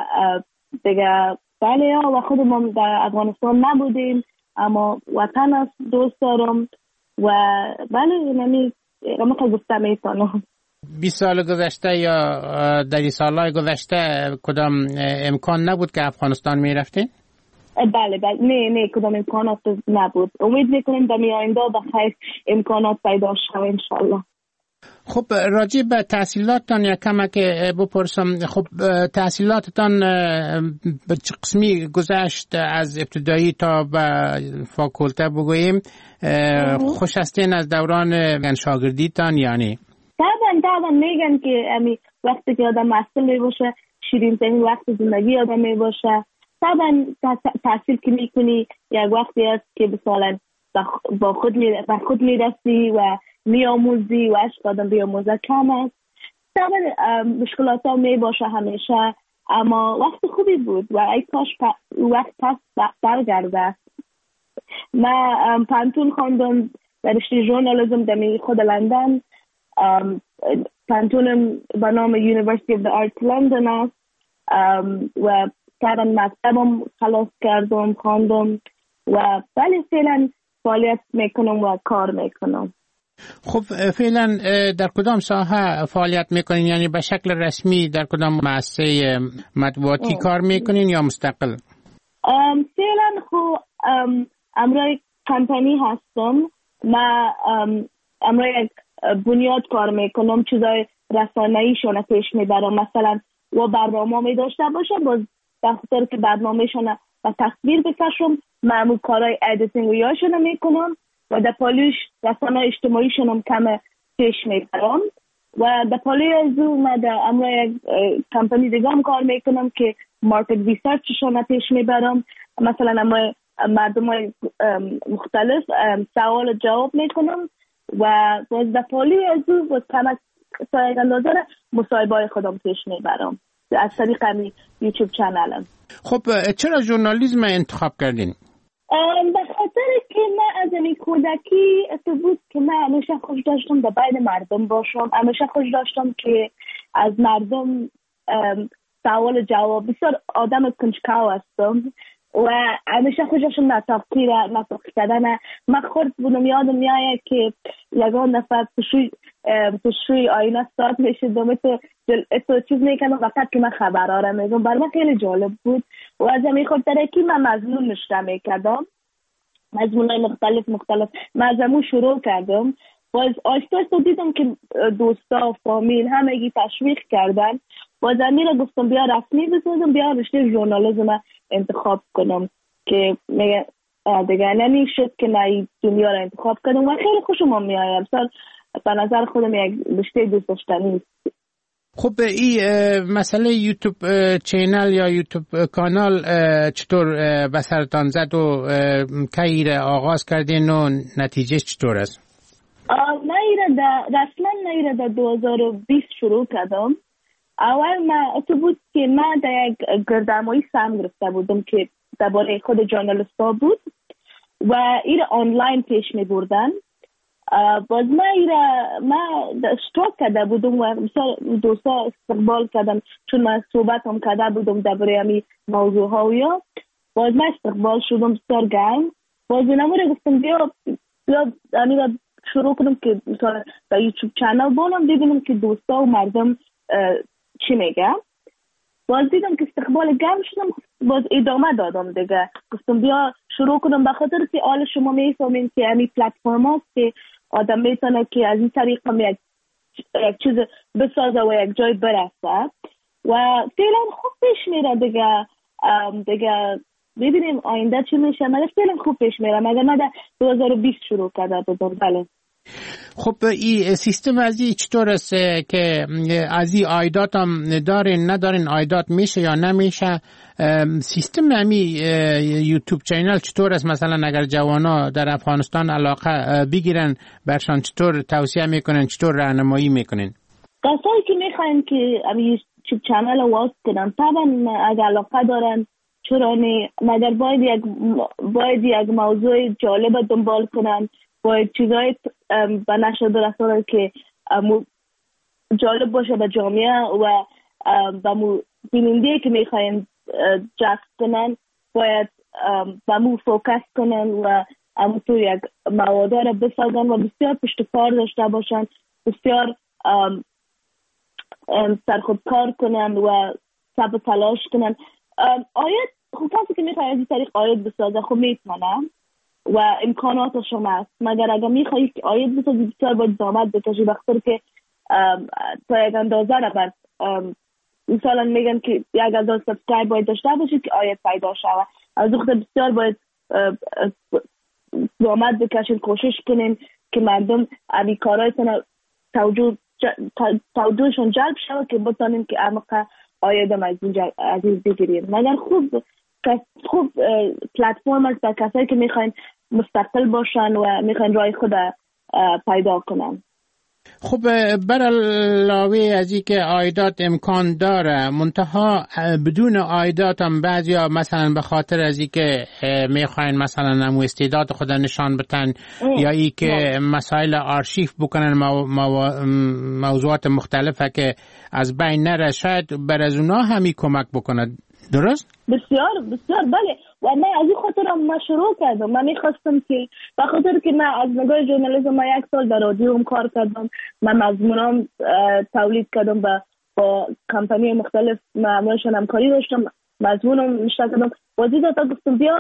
دیگه بله و خودم در افغانستان نبودیم اما وطن است، دوست دارم و بله یعنی اما که گفتم ایتانم. بیست سال گذشته یا در این سالهای گذشته کدام امکان نبود که افغانستان می رفتین؟ بله بله نه نه کدام امکانات نبود. امید میکنیم در آینده بخیر امکانات پیدا شود انشالله. خب راجع به تحصیلاتتان یک کمک بپرسم. خب تحصیلاتتان به چه قسمی گذشت از ابتدایی تا به فاکولته بگوییم؟ خوش هستین از دوران شاگردیتان یعنی؟ طبعا طبعا میگن که امی وقتی که آدم مسئول می باشه شیرین ترین وقت زندگی آدم می باشه. طبعا تحصیل که میکنی یک وقتی است که مثلا با خود می با خود میرسی و میاموزی و عشق آدم بیاموزه کم است. طبعا مشکلات ها می باشه همیشه، اما وقت خوبی بود و ای کاش وقت پس برگرده. من پانتون خواندم در رشته ژورنالیسم در خود لندن. پانتونم به نام یونیورسیتی اف آرت لندن است و طبعا مکتبم خلاص کردم، خواندم و ولی فعلا فعالیت میکنم و کار میکنم. خب فعلا در کدام ساحه فعالیت میکنین؟ یعنی به شکل رسمی در کدام مؤسسه مطبوعاتی ام. کار میکنین یا مستقل؟ فعلا خب امروی کمپانی هستم. من امروی یک بنیاد کار میکنم، چیزای رسانه‌ای شونه پیش میبرم. مثلا و برنامه می داشته باشم، باز بخاطر که برنامه شونه و تصویر بکشم معمول کارهای ادیتینگ و یاشونه میکنم و در پالیش رسانه اجتماعی شونم کم پیش میبرم و در پالی از او من در امروی یک کمپانی دیگه هم کار میکنم که مارکت ریسرچ شونه پیش میبرم. مثلا امروی مردم های مختلف سوال جواب میکنم و باز در پالی از او باز کمک سایه اندازه مصاحبه خودم پیش میبرم از طریق همی یوتیوب چنلم. خب چرا ژورنالیسم انتخاب کردین؟ به خاطر که من از این کودکی اصلا بود که من همیشه خوش داشتم در بین مردم باشم، همیشه خوش داشتم که از مردم سوال جواب. بسیار آدم کنجکاو هستم و همیشه خوش داشتم نطاقی را نطاقی کردن. من خود بودم یادم میآید که یگان دفعه پشوی آینه استاد میشدم تو تو چیز میکنم وقت که من خبرها را میگم. برای من خیلی جالب بود و از همین خاطر که من مضمون نشته میکردم، مضمونای مختلف مختلف من از همون شروع کردم. باز آهسته آهسته دیدم که دوستا و فامیل همگی تشویق کردن. باز همین را گفتم بیا رسمی بسازم، بیا رشته ژورنالیسم انتخاب کنم که میگه دیگه نمیشد که من این دنیا را انتخاب کردم و خیلی خوشم میآید. به نظر خودم یک رشته دوست داشتنی است. خب این مسئله یوتیوب چینل یا یوتیوب کانال چطور به سرتان زد و کی آغاز کردین و نتیجه چطور است؟ من رسما نیره در دو هزار و بیست شروع کردم. اول من تو بود که من در یک گردنمایی سهم گرفته بودم که درباره خود ژورنالیستا بود و این آنلاین پیش می بردن. باز من ایره من اشتراک کرده بودم و مثلا دوستا استقبال کردم چون من صحبت هم کرده بودم درباره همی موضوع ها و یا باز من استقبال شدم بسیار گرم. باز نموره گفتم بیا بیا همی شروع کنم که مثلا در یوتیوب چنل بانم. دیدم که دوستا و مردم چی میگه. باز دیدم که استقبال گرم شدم، باز ادامه دادم دیگه. گفتم بیا شروع کنم به خاطر که آل شما میفهمین که همی پلتفرم هاست که آدم میتونه که از این طریق هم یک, یک چیز بسازه و یک جای برسه و فعلا خوب پیش میره دیگه. دیگه ببینیم آینده چی میشه. مگر فعلا خوب پیش میره. مگر من در دو هزار و بیست شروع کرده بودم. بله. خب این سیستم از این چطور است که از این آیدات هم دارین ندارین؟ آیدات میشه یا نمیشه؟ سیستم همی یوتیوب چینل چطور است؟ مثلا اگر جوانا در افغانستان علاقه بگیرن برشان چطور توصیه میکنن، چطور راهنمایی میکنن؟ کسایی که میخواین که یوتیوب چینل واس کنن طبعا اگر علاقه دارن چرا نه، مگر باید یک باید یک موضوع جالب دنبال کنن، باید چیزای به نشر برسانن که جالب باشه به جامعه و به بیننده که میخواین جذب کنن باید به مو فوکس کنن و همونطور یک مواد را بسازن و بسیار پشت کار داشته باشن، بسیار سرخود کار کنن و سب تلاش کنن. آیت خب کسی که میخواه از این طریق آیت بسازه خب میتونم و امکانات شما هست، مگر اگر میخواهی که آیت بسازی بسیار باید زحمت بکشی بخاطر که تا یک اندازه را بر مثلا میگن که یک اندازه سابسکرایب باید داشته باشید که آید پیدا شود. از وقت بسیار باید زحمت بکشین، کوشش کنین که مردم امی کارایتون توجه توجهشون جلب شود که بتانیم که عمق آیدم از اینجا از این بگیریم. مگر خوب خوب پلتفرم است برای کسایی که میخواین مستقل باشن و میخواین رای خود پیدا کنن. خب بر علاوه از این که عایدات امکان داره، منتها بدون عایدات هم بعضیا مثلا به خاطر از این که میخواین مثلا نمو استعداد خود نشان بتن یا ای که مسائل آرشیف بکنن مو، مو، موضوعات مختلفه که از بین نره، شاید بر از اونا همی کمک بکنه. درست؟ بسیار بسیار بله. و من از این خاطر من شروع کردم. من میخواستم که به خاطر که من از نگاه ژورنالیسم من یک سال در رادیو کار کردم، من مضمونام تولید کردم با با کمپانی مختلف معمولشان همکاری داشتم، مضمونم نشته کردم. وزید تا گفتم بیا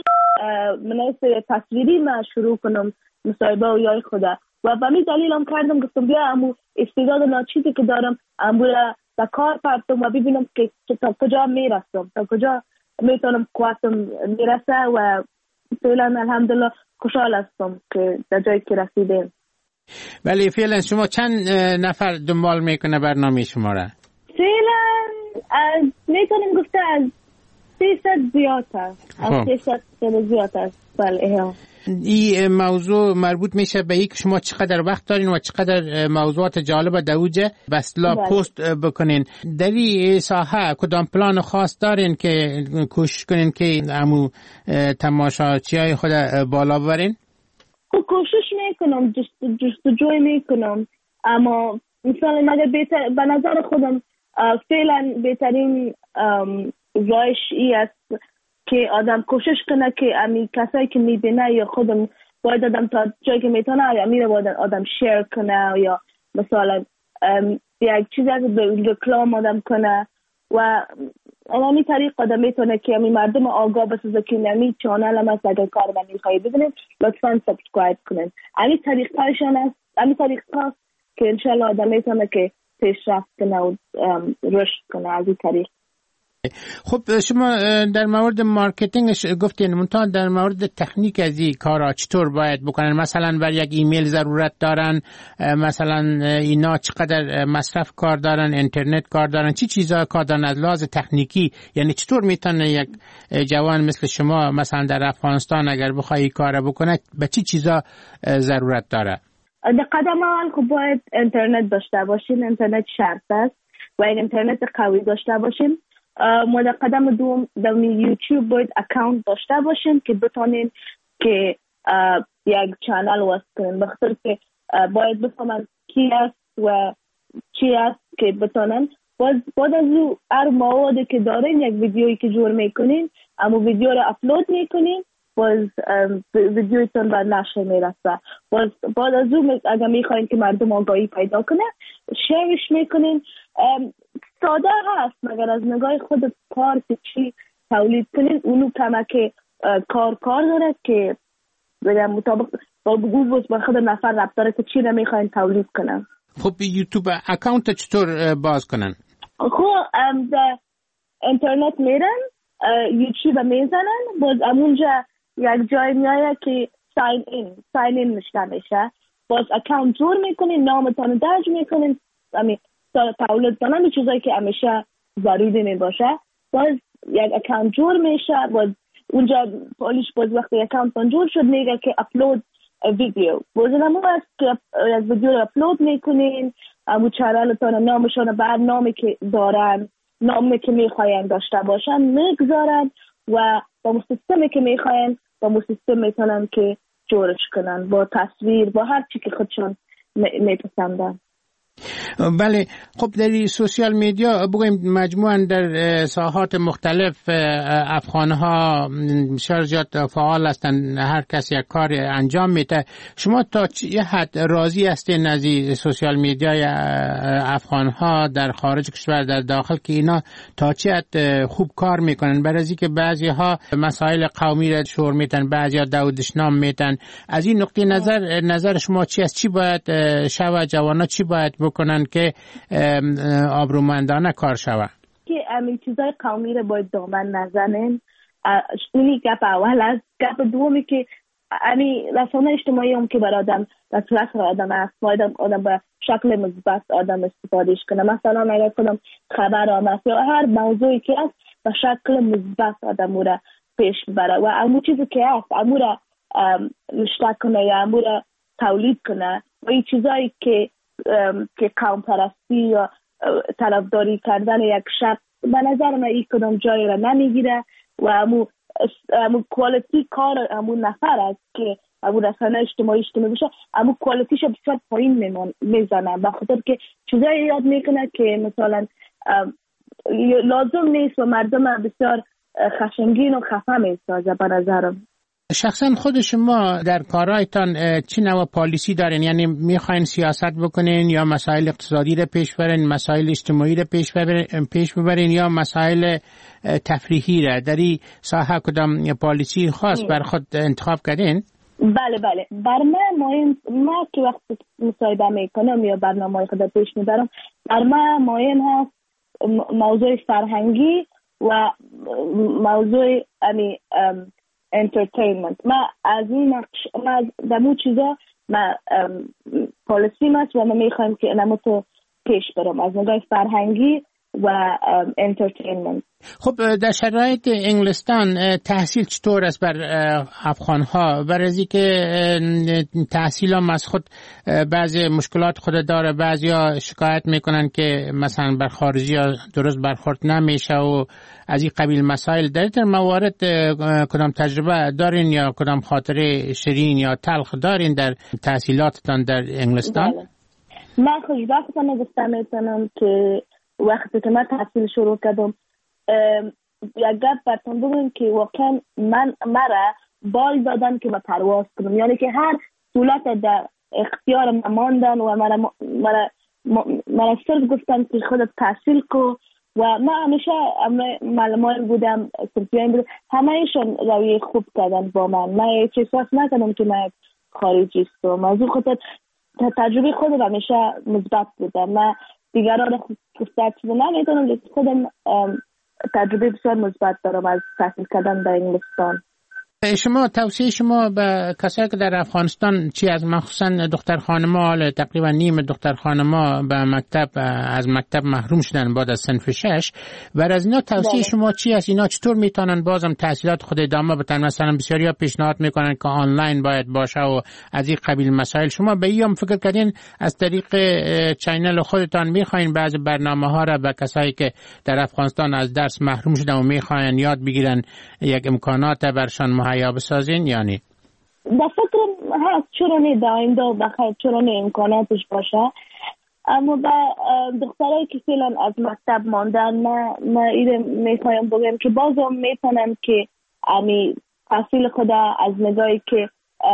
مناسب تصویری من شروع کنم مصاحبه و یای خدا و به می دلیلم کردم. گفتم بیا امو استعداد ناچیزی که دارم امو تا کار پرتم و ببینم که تا کجا میرسم، تا کجا میتونم قوتم میرسه و فعلا الحمدلله خوشحال هستم که در جایی که رسیدیم. ولی فعلا شما چند نفر دنبال میکنه برنامه شما را؟ فعلا از میتونیم گفته از سیصد زیاد هست. از سیصد زیاد هست. بله. این موضوع مربوط میشه به اینکه شما چقدر وقت دارین و چقدر موضوعات جالب دوجه بسلا پست بکنین. در این ساحه کدام پلان خاص دارین که کوشش کنین که امو تماشاچی های خود بالا ببرین؟ کوشش میکنم، جستجوی میکنم، اما مثلا مگر بهتر به نظر خودم فعلا بهترین رایش ای است که آدم کوشش کنه که امی کسایی که میبینه یا خودم باید آدم تا جایی که میتونه یا میره باید آدم شیر کنه یا مثلا یک چیزی از رکلام آدم کنه و امی طریق آدم میتونه که امی مردم آگاه بسازه که نمی چانل هم است. اگر کار من میخوایی ببینید لطفا سابسکرایب کنید. امی طریق هایشان است، امی طریق هاست که انشالله آدم میتونه که پیشرفت کنه و رشد کنه از این طریق. خب شما در مورد مارکتینگ گفتین، منتها در مورد تکنیک از این کارا چطور باید بکنن؟ مثلا بر یک ایمیل ضرورت دارن، مثلا اینا چقدر مصرف کار دارن، اینترنت کار دارن، چی چیزا کار دارن از لحاظ تکنیکی؟ یعنی چطور میتونه یک جوان مثل شما مثلا در افغانستان اگر بخوای کار بکنه به چی چیزا ضرورت داره؟ در قدم اول خب باید اینترنت داشته باشین. اینترنت شرط است و اینترنت قوی داشته باشین. ما در قدم دوم در یوتیوب باید اکاونت داشته باشین که بتونین که یک چانل واسه کنین، بخاطر که باید بفهمن کی است و چی است که بتونن بعد از او هر موادی که دارین یک ویدیویی که جور میکنین اما ویدیو رو اپلود میکنین باز ویدیویتون بر نشر میرسه. باز بعد از او اگر میخواین که مردم آگاهی پیدا کنه شیرش میکنین. ساده هست مگر از نگاه خود کار که چی تولید کنین اونو کمک کار کار داره که بگم مطابق با گوگل با خود نفر ربط داره که چی رو میخواین تولید کنن. خب یوتیوب اکاونت چطور باز کنن؟ خب در اینترنت میرن، یوتیوب میزنن، باز امونجا یک جای میایه که ساین این ساین این نشته میشه. باز اکاونت جور میکنین، نامتان درج میکنین، امی سال تولید کنن به چیزایی که همیشه ضروری میباشه. باز یک اکاونت جور میشه، باز اونجا پالیش باز وقتی اکاونت جور شد میگه که اپلود ویدیو. باز نمو است که یک ویدیو رو اپلود میکنین، امو چرالتان نامشان بعد نامی که دارن، نامی که میخواین داشته باشن میگذارن و با سیستمی که میخواین با سیستم میتونن که جورش کنن با تصویر با هر چی که خودشون میپسندن. بله. خب در سوشیال میدیا بگویم مجموعاً در ساحات مختلف افغانها شرجات فعال هستند، هر کس یک کار انجام میده. شما تا چه حد راضی هستین از سوشیال میدیای افغانها در خارج کشور در داخل که اینا تا چه حد خوب کار میکنن؟ برای اینکه بعضی ها مسائل قومی را شور میتن، بعضی ها داودشنام میتن. از این نقطه نظر نظر شما چی است؟ چی باید شب جوانا چی باید بکنن که آبرومندانه کار شود. که همین چیزای قومی رو باید دامن نزنن. اینی گپ اول است. گپ دومی که همین رسانه اجتماعی هم که بر آدم در صورت آدم است، آدم آدم به شکل مثبت آدم استفادهش کنه. مثلا اگر کدام خبر آمد یا هر موضوعی که است به شکل مثبت آدم را پیش ببره و امو چیزی که است امو را نشته کنه یا امو را تولید کنه و این چیزایی که که قوم پرستی یا طرفداری کردن یک شخص به نظر من این کدام جایی را نمیگیره و امو امو کوالیتی کار امو نفر است که امو رسانه اجتماعی اجتماعی بشه امو کوالیتیش بسیار پایین میزنه به خاطر که چیزایی یاد میکنه که مثلا لازم نیست و مردم بسیار خشمگین و خفه میسازه به نظرم. شخصا خود شما در کارهایتان چی نوع پالیسی دارین؟ یعنی میخواین سیاست بکنین یا مسائل اقتصادی رو پیش برین، مسائل اجتماعی رو پیش ببرین, پیش ببرین یا مسائل تفریحی رو؟ در این ساحه کدام پالیسی خاص بر خود انتخاب کردین؟ بله بله بر من مهم، ما که وقت مصاحبه میکنم یا برنامه خود پیش میبرم بر من مهم هست موضوع فرهنگی و موضوع امی entertainment. ما از این نقش ما در مو چیزا ما پالیسی ماست و ما میخوایم که اینمو تو پیش برم از نگاه فرهنگی و entertainment. خب در شرایط انگلستان تحصیل چطور است بر افغانها؟ برای که تحصیل هم از خود بعضی مشکلات خود داره، بعضی ها شکایت میکنن که مثلا بر خارجی ها درست برخورد نمیشه و از این قبیل مسائل. در این موارد کدام تجربه دارین یا کدام خاطره شیرین یا تلخ دارین در تحصیلاتتان در انگلستان؟ بله. من خوشبختانه گفتم میتونم که وقتی که من تحصیل شروع کردم یک گپ براتون بگم که واقعا من مرا بال دادن که من پرواز کنم، یعنی که هر دولت در اختیار من ماندن و مرا مرا مرا صرف گفتن که خودت تحصیل کو و من همیشه معلمان بودم، سرپیان بودم، همه ایشون روی خوب کردن با من. من هیچ احساس نکردم که من خارجی هستم. موضوع خودت تجربه خودم همیشه مثبت بودم. من دیگران گفتم چیزی نمیدونم لیکن خودم تجربه بسیار مثبت دارم از تحصیل کردن در انگلستان. شما توصیه شما به کسایی که در افغانستان چی از مخصوصا دختر خانما، تقریبا نیم دختر خانما به مکتب از مکتب محروم شدن بعد از صنف شش، بر از اینا توصیه شما چی است؟ اینا چطور میتونن بازم تحصیلات خود ادامه بدن؟ مثلا بسیاریا پیشنهاد میکنن که آنلاین باید باشه و از این قبیل مسائل. شما به این هم فکر کردین از طریق چینل خودتان میخواین بعضی برنامه ها را به کسایی که در افغانستان از درس محروم شدن و میخواین یاد بگیرن یک امکانات برشان مهیا بسازین یعنی؟ در فکرم هست چرا نه در آینده بخیر چرا نه امکاناتش باشه، اما با دخترایی که فعلا از مکتب ماندن من ما ایده میخوایم بگم که بازم میتونن که امی تحصیل خدا از نگاهی که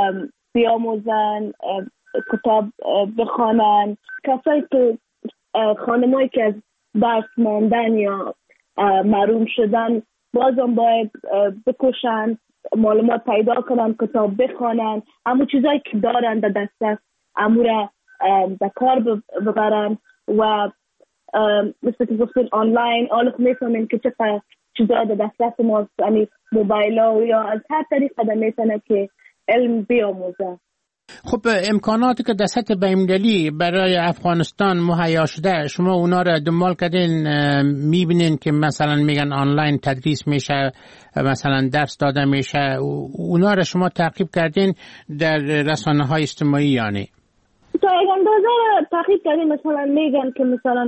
بیاموزن، کتاب بخوانن. کسایی که خانمایی که از درس ماندن یا محروم شدن بازم باید بکشن، معلومات پیدا کنن، کتاب بخوانن، همون چیزایی که دارن در دست امو را در کار ببرن و مثل که گفتین آنلاین آلخ میفهمین که چقدر چیزا در دست ما یعنی موبایل ها یا از هر طریق قدم میتونه که علم بیاموزه. خب امکاناتی که در سطح بین‌المللی برای افغانستان مهیا شده شما اونا را دنبال کردین؟ میبینین که مثلا میگن آنلاین تدریس میشه، مثلا درس داده میشه، اونا را شما تعقیب کردین در رسانه های اجتماعی یعنی؟ تا یک اندازه تعقیب کردین. مثلا میگن که مثلا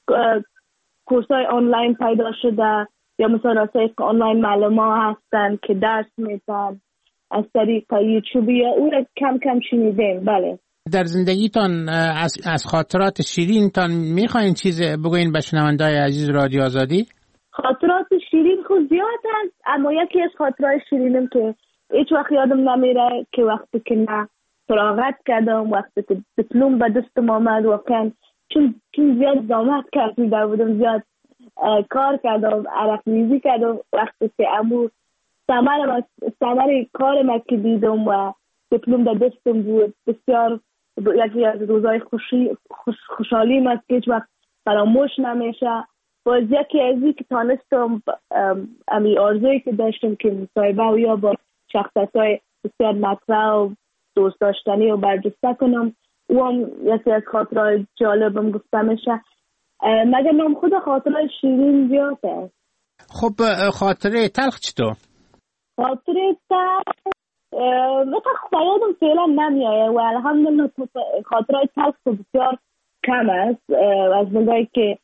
کورس های آنلاین پیدا شده یا مثلا طریق آنلاین معلمان هستن که درس میدن از طریق یوتیوب یا او را کم کم شنیدیم. بله. در زندگیتان از, از خاطرات شیرینتان میخواین چیز بگوین به شنونده‌های عزیز رادیو آزادی؟ خاطرات شیرین خود زیاد هست، اما یکی از خاطرات شیرینم که هیچ وقت یادم نمیره که وقتی که من فراغت کردم، وقتی که دیپلم به دستم آمد، واقعا چون چون زیاد زحمت کشیده بودم، زیاد کار کردم، عرق ریزی کردم، وقتی که امو ثمر ثمر کار ما که دیدم و دیپلم در دستم بود بسیار یکی از روزهای خوشی خوش خوشحالی است که هیچ وقت فراموش نمیشه. باز یکی از این که تانستم امی آرزویی که داشتم که مصاحبه و یا با شخصیت‌های بسیار مطرح و دوست داشتنی و برجسته کنم، او هم یکی از خاطرهای جالبم گفته میشه. مگر نام خود خاطرهای شیرین زیاد است. خب خاطره تلخ چطور؟ خاطره تلخ مثلا خیادم فعلا نمیایه و الحمدلله خاطرهای تلخ بسیار کم است، از بندایی که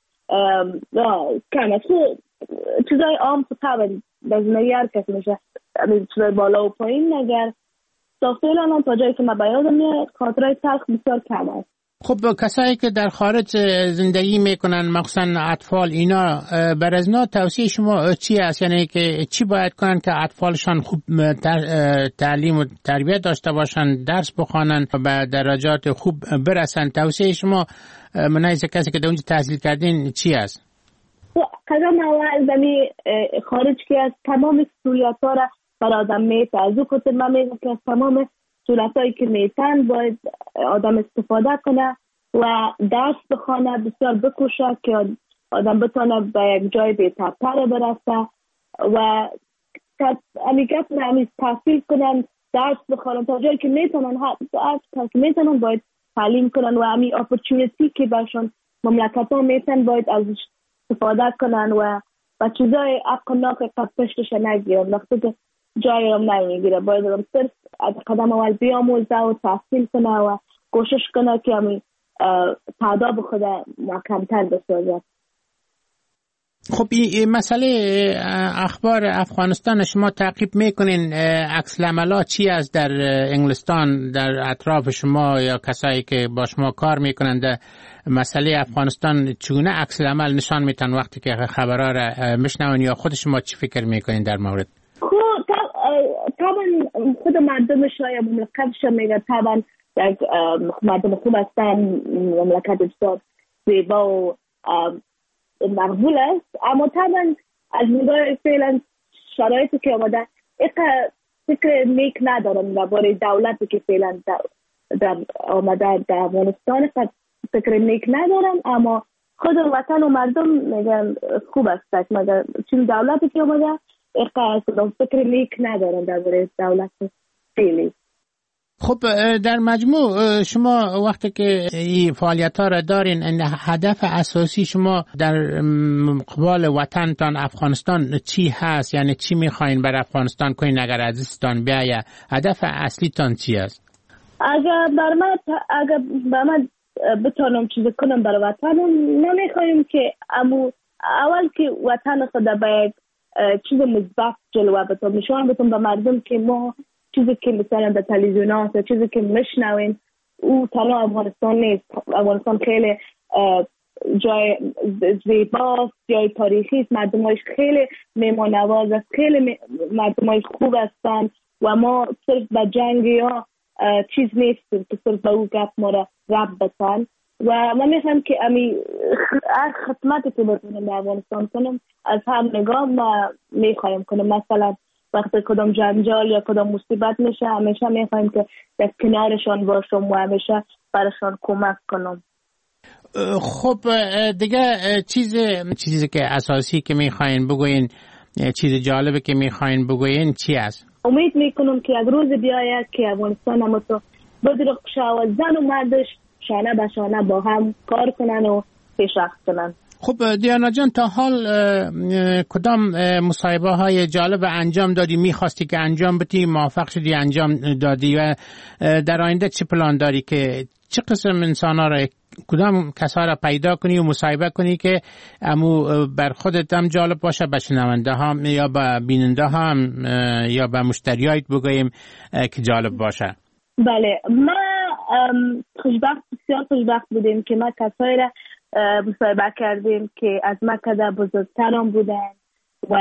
کم است. چیزای عام تو طبعا در زندگی هر کسی میشه چیزای بالا و پایین، نگر تا فعلا هم تا جایی که من بیادم میاد خاطرهای تلخ بسیار کم است. خب کسایی که در خارج زندگی میکنن مخصوصا اطفال، اینا بر از اینا توصیه شما چی است؟ یعنی که چی باید کنن که اطفالشان خوب تعلیم و تربیت داشته باشن، درس بخوانن و به درجات خوب برسن؟ توصیه شما منایز کسی که در اونجا تحصیل کردین چی است؟ قدم اول دمی خارج که از تمام سهولت ها را بر آدم میته. از او خاطر من میگم که از تمام سهولتایی که میتن باید آدم استفاده کنه و درس بخونه، بسیار بکوشه که آدم بتونه به یک جای بهترتر برسه و امیگت نمیز تحصیل کنن، درس بخونن تا جایی که میتونن، هر تا که میتونن باید تعلیم کنن و امی اپورچونیتی که برشان مملکت ها میتن باید ازش استفاده کنن و و چیزای عقل ناقل قد پشتش نگیرن. وقتی که جایی هم نمیگیره باید هم صرف از قدم اول بیاموزه و تحصیل کنه و کوشش کنه که همی تعداد خود محکمتر بسازه. خب این مسئله اخبار افغانستان شما تعقیب میکنین؟ عکس العملات چی از در انگلستان در اطراف شما یا کسایی که با شما کار میکنن در مسئله افغانستان چگونه عکس العمل نشان میتن وقتی که خبرها را میشنون، یا خود شما چی فکر میکنین در مورد؟ طبعا خود مردم شاید مملکتش میگه طبعا یک مردم خوب هستن، مملکت بسیار زیبا و مقبول است، اما طبعا از نگاه فعلا شرایطی که آمده ایقا فکر نیک ندارم درباره دولتی که فعلا در آمده در افغانستان، فکر نیک ندارم، اما خود وطن و مردم میگن خوب است. مگر چون دولتی که آمده ایقا فکر نیک ندارم درباره دولت فعلی. خب در مجموع شما وقتی که این فعالیت ها را دارین، هدف اساسی شما در قبال وطنتان افغانستان چی هست؟ یعنی چی میخواین بر افغانستان کنین اگر عزیزتان بیایه؟ هدف اصلی تان چی است؟ اگر بر من اگر بر من بتونم چیز کنم برای وطنم، نمیخوایم که امو اول که وطن خود به یک چیز مثبت جلوه بتونم نشان بدم به مردم که ما چیزی که مثلا در تلویزیون هست، چیزی که میشنوین او تنها افغانستان نیست. افغانستان خیلی جای زیباست، جای تاریخی است، مردمایش خیلی مهمان نواز است، خیلی مردمایش خوب هستند و ما صرف به جنگ یا چیز نیستیم که صرف به او گپ ما را رب بتن و من میخوام که امی هر خدمتی که بتونم به افغانستان کنم از هم نگاه ما میخوایم کنم. مثلا وقتی کدام جنجال یا کدام مصیبت میشه همیشه میخوایم که در کنارشان باشم و همیشه برشان کمک کنم. خب دیگه چیز چیزی که اساسی که میخواین بگوین، چیز جالبی که میخواین بگوین چی است؟ امید میکنم که یک روز بیاید که افغانستان هم تو بدرق شود، زن و مردش شانه به شانه با هم کار کنن و پیشرفت کنن. خب دیانا جان، تا حال کدام مصاحبه های جالب انجام دادی، میخواستی که انجام بدی، موفق شدی انجام دادی و در آینده چه پلان داری که چه قسم انسان ها را، کدام کسا را پیدا کنی و مصاحبه کنی که امو بر خودت هم جالب باشه، به شنونده هم یا به بیننده هم یا به مشتریایت بگوییم که جالب باشه؟ بله، ما خوشبخت بسیار خوشبخت بودیم که ما کسایی را مصاحبه کردیم که از مکه بزرگتران بودن و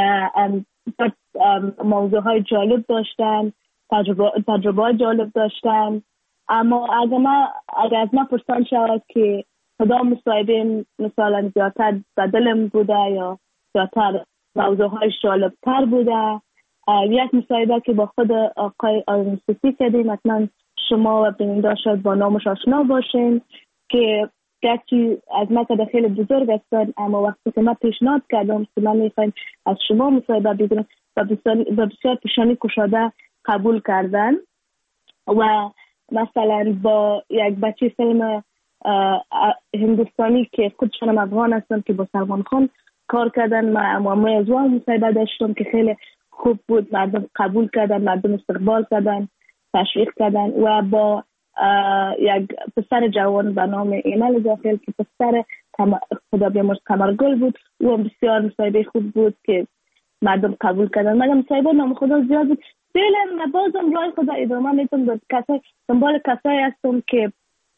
موضوع های جالب داشتن، تجربه, تجربه جالب داشتن. اما اگر, ما اگر از ما پرسان شود که کدام مصاحبه مثلا زیادتر به دلم بوده یا زیادتر موضوع های جالب تر بوده، یک مصاحبه که با خود آقای آرنسیسی کردیم، حتما شما و بیننده شاید با نامش آشنا باشین که گرچه از مکه خیلی بزرگ هستن، اما وقتی که من پیشنهاد کردم که من میخوایم از شما مصاحبه بگیرم و بسیار, بسیار پیشانی کشاده قبول کردن و مثلا با یک بچه فیلم هندوستانی که خودشان افغان هستن که با سلمان خان کار کردن، ما ما از اون مصاحبه داشتم که خیلی خوب بود، مردم قبول کردن، مردم استقبال کردن، تشویق کردن و با یک پسر جوان به نام ایمل داخل که پسر خدا بیامرز قمرگل بود، او بسیار مصاحبه خوب بود که مردم قبول کردن. مگر مصاحبه نام خدا زیاد بود، فعلا من بازم راه خدا ادامه میتونم، کسای دنبال کسایی هستم که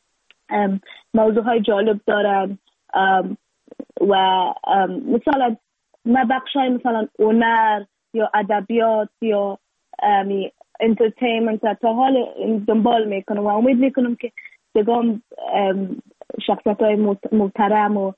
موضوع های جالب دارن و مثلا من بخشای مثلا هنر یا ادبیات یا انترتینمنت تا حال دنبال میکنم و امید میکنم که دگام شخصیت های محترم و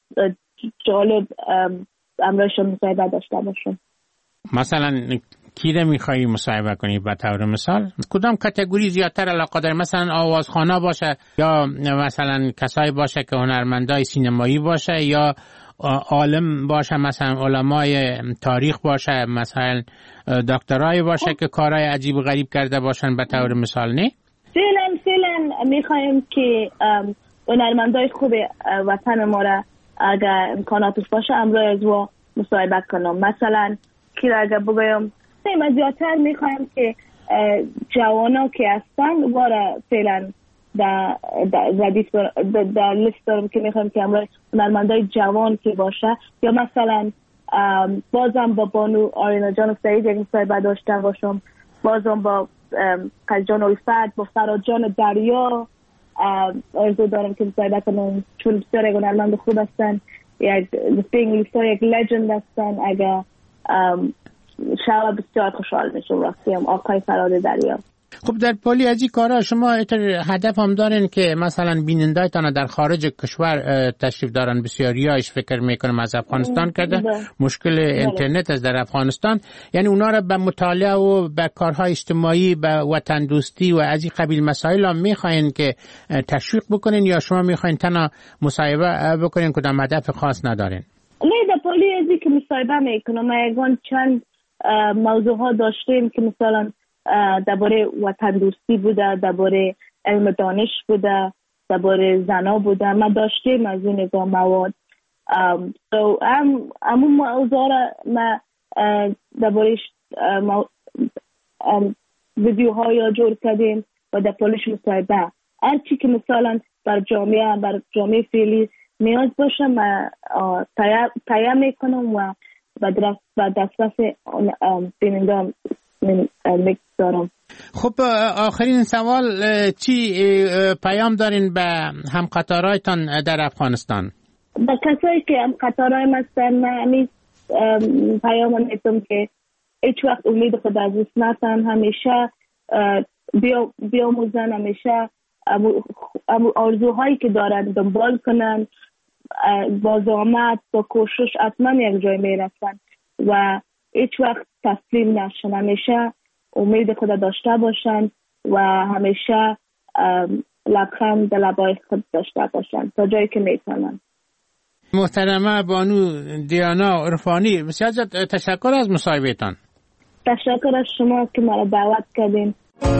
جالب امرایشون مصاحبه داشته باشم. مثلا کی رو میخوایی مصاحبه کنی به طور مثال؟ کدام کاتگوری زیادتر علاقه داری؟ مثلا آوازخوانا باشه یا مثلا کسایی باشه که هنرمندای سینمایی باشه یا عالم باشه، مثلا علمای تاریخ باشه، مثلا دکترای باشه که کارهای عجیب و غریب کرده باشن به طور مثال؟ نه فعلا فعلا میخوایم که هنرمندای خوب وطن ما را اگر امکاناتش باشه امروز از و مصاحبه کنم. مثلا کی را اگر بگویم ما زیادتر میخوایم که جوانا که هستن وارا فعلا در ردیف در لیست دارم که میخوایم که امروز هنرمندای جوان که باشه، یا مثلا بازم با بانو آرینا جان سعید یک مصاحبه داشته باشم، بازم با قزجان الفت، با فراد جان دریا آرزو دارم که مصاحبه کنم، چون بسیار یک هنرمند خوب هستن، یک به انگلیسی ها یک لجند هستن. اگر شاید بسیار خوشحال میشم راستیم آقای فراد دریا. خب در پالی از این کارها شما هدف هم دارین که مثلا بینندایتان در خارج کشور تشریف دارن، بسیاریایش فکر میکنم از افغانستان کرده، مشکل اینترنت از در افغانستان، یعنی اونا را به مطالعه و به کارهای اجتماعی، به وطن دوستی و از این قبیل مسائل هم میخواین که تشویق بکنین یا شما میخواین تنها مصاحبه بکنین کدام هدف خاص ندارین؟ نه در پالی از این که مصاحبه میکنم ایگان چند موضوع ها داشتیم که مثلا درباره وطن دوستی بوده، درباره علم دانش بوده، درباره زنا بوده، ما داشتیم از این نگاه مواد. so ام امون موضوع را ما درباره ویدیوها یا جور کردیم و در پالیش مصاحبه هر چی که مثلا بر جامعه بر جامعه فعلی نیاز باشه ما تیار میکنم و با دسترس بیننده میگذارم. خب آخرین سوال، چی پیام دارین به همقطارایتان در افغانستان؟ به کسایی که همقطارایم هستن من همیشه پیام میدم که هیچ وقت امید خود از دست ندن، همیشه بیاموزن، همیشه آرزوهایی که دارن دنبال کنن، با زحمت با کوشش حتما یک جای میرسن و هیچ وقت تسلیم نشن، همیشه امید خود داشته باشن و همیشه لبخند در لبای خود داشته باشن تا جایی که میتونن. محترمه بانو دیانا عرفانی، بسیار تشکر از مصاحبهتان. تشکر از شما که مرا دعوت کردین.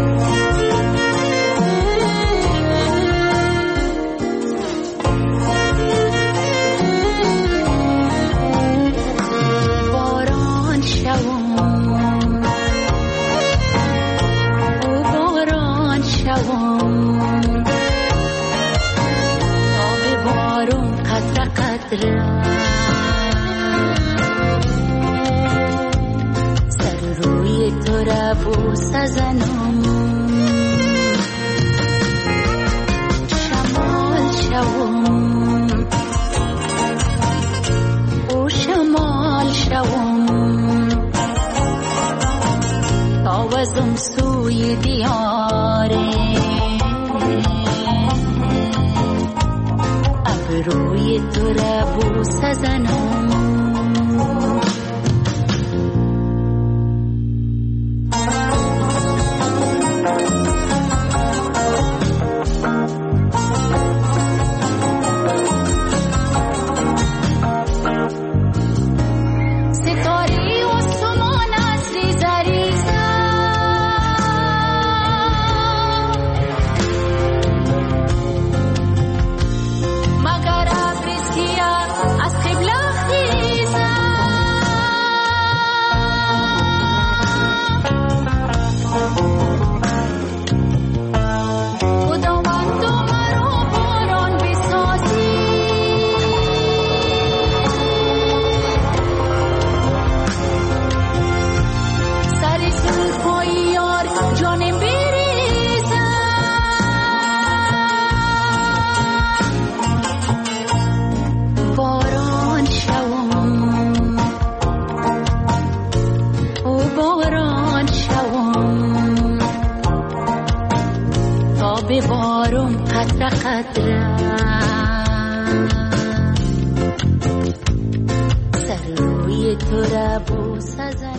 سر روی تو را بوس زنم، شمال شوم او شمال شوم، تاوزم سوی دیاره روی تو را بوس زنم. باران شوم تا ببارم قطره قطره سر روی تو را بوسه